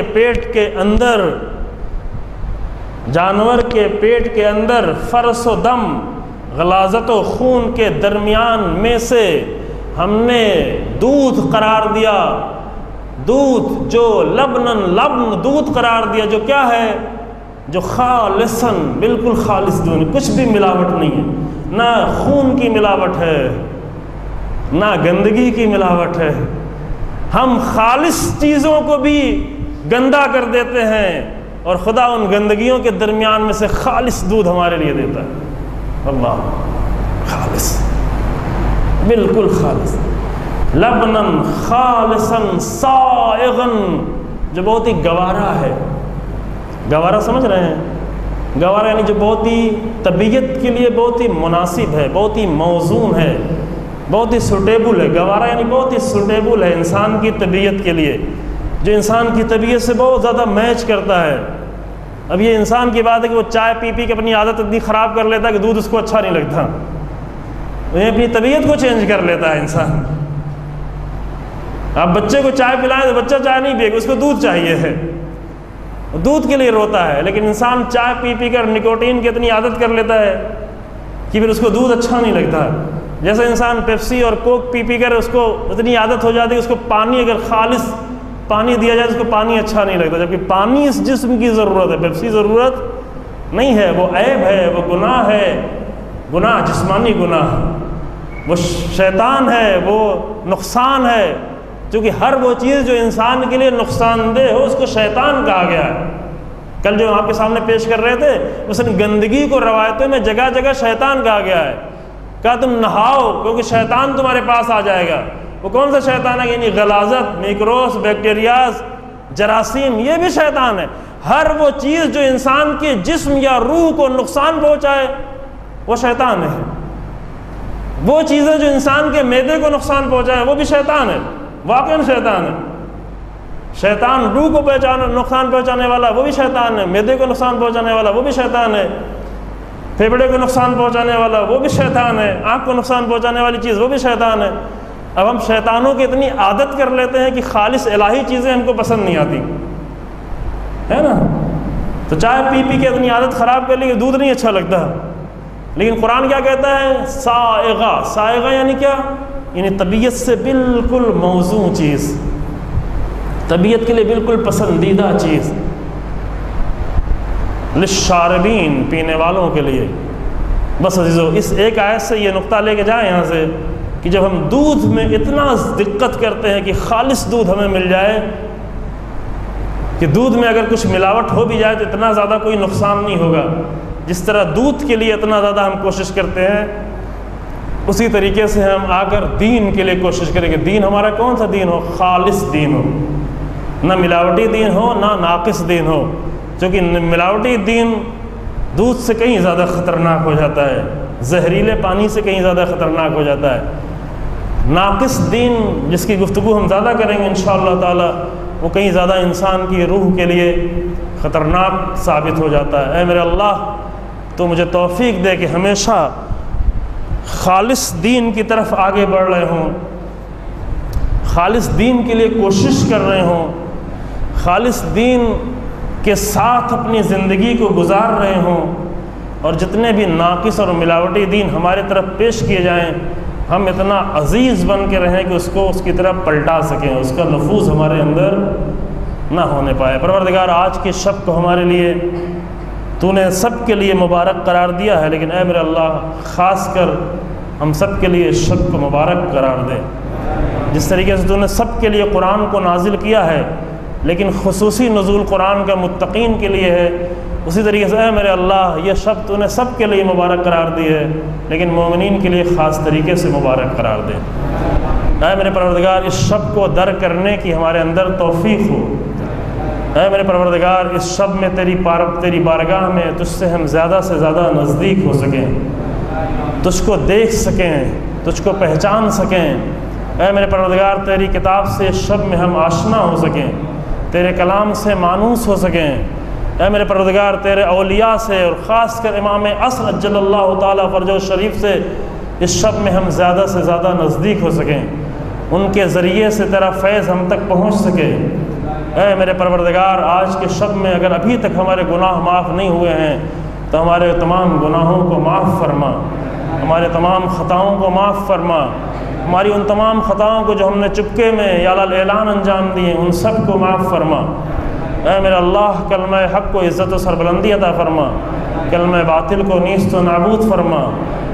پیٹ کے اندر فرث و دم، غلاظت و خون کے درمیان میں سے ہم نے دودھ قرار دیا. دودھ جو لبن دودھ قرار دیا، جو کیا ہے؟ جو خالصاً بالکل خالص دودھ، کچھ بھی ملاوٹ نہیں ہے. نہ خون کی ملاوٹ ہے، نہ گندگی کی ملاوٹ ہے۔ ہم خالص چیزوں کو بھی گندا کر دیتے ہیں، اور خدا ان گندگیوں کے درمیان میں سے خالص دودھ ہمارے لیے دیتا ہے۔ اللہ، خالص، بالکل خالص، لبنن خالصاً سائغاً، جو بہت ہی گوارا ہے۔ گوارا سمجھ رہے ہیں؟ گوارا یعنی جو بہت ہی طبیعت کے لیے بہت ہی مناسب ہے، بہت ہی موزون ہے، بہت ہی سوٹیبل ہے۔ گوارا یعنی بہت ہی سوٹیبل ہے انسان کی طبیعت کے لیے، جو انسان کی طبیعت سے بہت زیادہ میچ کرتا ہے۔ اب یہ انسان کی بات ہے کہ وہ چائے پی پی کے اپنی عادت اتنی خراب کر لیتا ہے کہ دودھ اس کو اچھا نہیں لگتا، وہ اپنی طبیعت کو چینج کر لیتا ہے انسان۔ آپ بچے کو چائے پلائیں تو بچہ چائے نہیں پیے گا، اس کو دودھ چاہیے ہے، دودھ کے لیے روتا ہے۔ لیکن انسان چائے پی پی کر نکوٹین کی اتنی عادت کر لیتا ہے کہ پھر اس کو دودھ اچھا نہیں لگتا۔ جیسے انسان پیپسی اور کوک پی پی کر اس کو اتنی عادت ہو جاتی ہے کہ اس کو پانی، اگر خالص پانی دیا جائے اس کو پانی اچھا نہیں لگتا، جبکہ پانی اس جسم کی ضرورت ہے، پیپسی ضرورت نہیں ہے، وہ عیب ہے، وہ گناہ ہے، گناہ جسمانی گناہ، وہ شیطان ہے، وہ نقصان ہے، کیونکہ ہر وہ چیز جو انسان کے لیے نقصان دہ ہو اس کو شیطان کہا گیا ہے۔ کل جو آپ کے سامنے پیش کر رہے تھے اس نے گندگی کو روایتوں میں جگہ جگہ شیطان کہا گیا ہے، کہا تم نہاؤ کیونکہ شیطان تمہارے پاس آ جائے گا۔ وہ کون سا شیطان ہے؟ یعنی غلاظت، میکروز، بیکٹیریاز، جراثیم، یہ بھی شیطان ہے۔ ہر وہ چیز جو انسان کے جسم یا روح کو نقصان پہنچائے وہ شیطان ہے۔ وہ چیزیں جو انسان کے معدے کو نقصان پہنچائے وہ بھی شیطان ہے، واقعاً شیطان ہے۔ شیطان روح کو نقصان پہنچانے والا وہ بھی شیطان ہے، معدے کو نقصان پہنچانے والا وہ بھی شیطان ہے، پھیپھڑے کو نقصان پہنچانے والا وہ بھی شیطان ہے، آنکھ کو نقصان پہنچانے والی چیز وہ بھی شیطان ہے۔ اب ہم شیطانوں کی اتنی عادت کر لیتے ہیں کہ خالص الہی چیزیں ہم کو پسند نہیں آتی، ہے نا؟ تو چائے پی پی کے اتنی عادت خراب کر لی کہ دودھ نہیں اچھا لگتا۔ لیکن قرآن کیا کہتا ہے؟ سائغہ، سائغہ یعنی کیا؟ یعنی طبیعت سے بالکل موزوں چیز، طبیعت کے لیے بالکل پسندیدہ چیز، للشاربین، پینے والوں کے لیے۔ بس عزیزو، اس ایک آیت سے یہ نقطہ لے کے جائیں یہاں سے کہ جب ہم دودھ میں اتنا دقت کرتے ہیں کہ خالص دودھ ہمیں مل جائے، کہ دودھ میں اگر کچھ ملاوٹ ہو بھی جائے تو اتنا زیادہ کوئی نقصان نہیں ہوگا، جس طرح دودھ کے لیے اتنا زیادہ ہم کوشش کرتے ہیں، اسی طریقے سے ہم آ کر دین کے لیے کوشش کریں کہ دین ہمارا کون سا دین ہو؟ خالص دین ہو، نہ ملاوٹی دین ہو نہ ناقص دین ہو، کیونکہ ملاوٹی دین دودھ سے کہیں زیادہ خطرناک ہو جاتا ہے، زہریلے پانی سے کہیں زیادہ خطرناک ہو جاتا ہے۔ ناقص دین جس کی گفتگو ہم زیادہ کریں گے انشاءاللہ تعالی، وہ کہیں زیادہ انسان کی روح کے لیے خطرناک ثابت ہو جاتا ہے۔ اے میرے اللہ، تو مجھے توفیق دے کہ ہمیشہ خالص دین کی طرف آگے بڑھ رہے ہوں، خالص دین کے لیے کوشش کر رہے ہوں، خالص دین کے ساتھ اپنی زندگی کو گزار رہے ہوں، اور جتنے بھی ناقص اور ملاوٹی دین ہمارے طرف پیش کیے جائیں ہم اتنا عزیز بن کے رہیں کہ اس کو اس کی طرف پلٹا سکیں، اس کا نفوذ ہمارے اندر نہ ہونے پائے۔ پروردگار، آج کے شب کو ہمارے لیے تو نے سب کے لیے مبارک قرار دیا ہے، لیکن اے میرے اللہ، خاص کر ہم سب کے لیے اس شب کو مبارک قرار دے۔ جس طریقے سے تو نے سب کے لیے قرآن کو نازل کیا ہے، لیکن خصوصی نزول قرآن کا متقین کے لیے ہے، اسی طریقے سے اے میرے اللہ، یہ شب تو نے سب کے لیے مبارک قرار دی ہے، لیکن مومنین کے لیے خاص طریقے سے مبارک قرار دے۔ اے میرے پروردگار، اس شب کو در کرنے کی ہمارے اندر توفیق ہو۔ اے میرے پروردگار، اس شب میں تیری بارگاہ میں تجھ سے ہم زیادہ سے زیادہ نزدیک ہو سکیں، تجھ کو دیکھ سکیں، تجھ کو پہچان سکیں۔ اے میرے پروردگار، تیری کتاب سے اس شب میں ہم آشنا ہو سکیں، تیرے کلام سے مانوس ہو سکیں۔ اے میرے پروردگار، تیرے اولیاء سے اور خاص کر امام عصر عجل اللہ تعالیٰ فرجہ شریف سے اس شب میں ہم زیادہ سے زیادہ نزدیک ہو سکیں، ان کے ذریعے سے تیرا فیض ہم تک پہنچ سکے۔ اے میرے پروردگار، آج کے شب میں اگر ابھی تک ہمارے گناہ معاف نہیں ہوئے ہیں تو ہمارے تمام گناہوں کو معاف فرما، ہمارے تمام خطاؤں کو معاف فرما، ہماری ان تمام خطاؤں کو جو ہم نے چپکے میں یا اعلان انجام دیے ان سب کو معاف فرما۔ اے میرے اللہ، کلمہ حق کو عزت و سربلندی عطا فرما، کلمہ باطل کو نیست و نابود فرما۔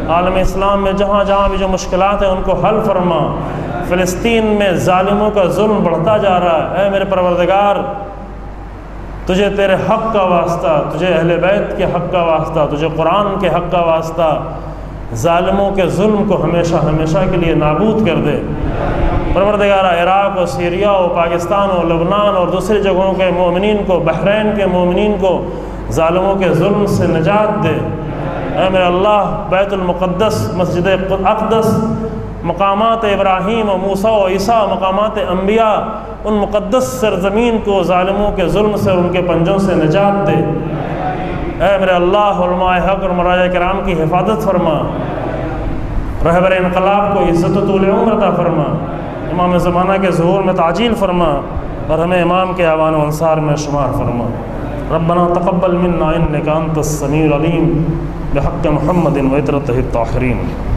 عالم اسلام میں جہاں جہاں بھی جو مشکلات ہیں ان کو حل فرما۔ فلسطین میں ظالموں کا ظلم بڑھتا جا رہا ہے، اے میرے پروردگار تجھے تیرے حق کا واسطہ، تجھے اہل بیت کے حق کا واسطہ، تجھے قرآن کے حق کا واسطہ ظالموں کے ظلم کو ہمیشہ ہمیشہ کے لیے نابود کر دے۔ پروردگارہ عراق و سیریا و پاکستان و لبنان اور دوسری جگہوں کے مومنین کو، بحرین کے مومنین کو ظالموں کے ظلم سے نجات دے۔ اے میرے اللہ بیت المقدس، مسجد اقدس، مقامات ابراہیم و موسیٰ و عیسیٰ، مقامات انبیاء، ان مقدس سرزمین کو ظالموں کے ظلم سے اور ان کے پنجوں سے نجات دے۔ اے میرے اللہ علماء حق اور مراجع کرام کی حفاظت فرما، رہبر انقلاب کو عزت و طول عمر عطا فرما، امام زمانہ کے ظہور میں تعجیل فرما اور ہمیں امام کے اعوان و انصار میں شمار فرما۔ ربنا تقبل منا انک انت السمیع العلیم بحق محمد و عطرتہ الطاہرین۔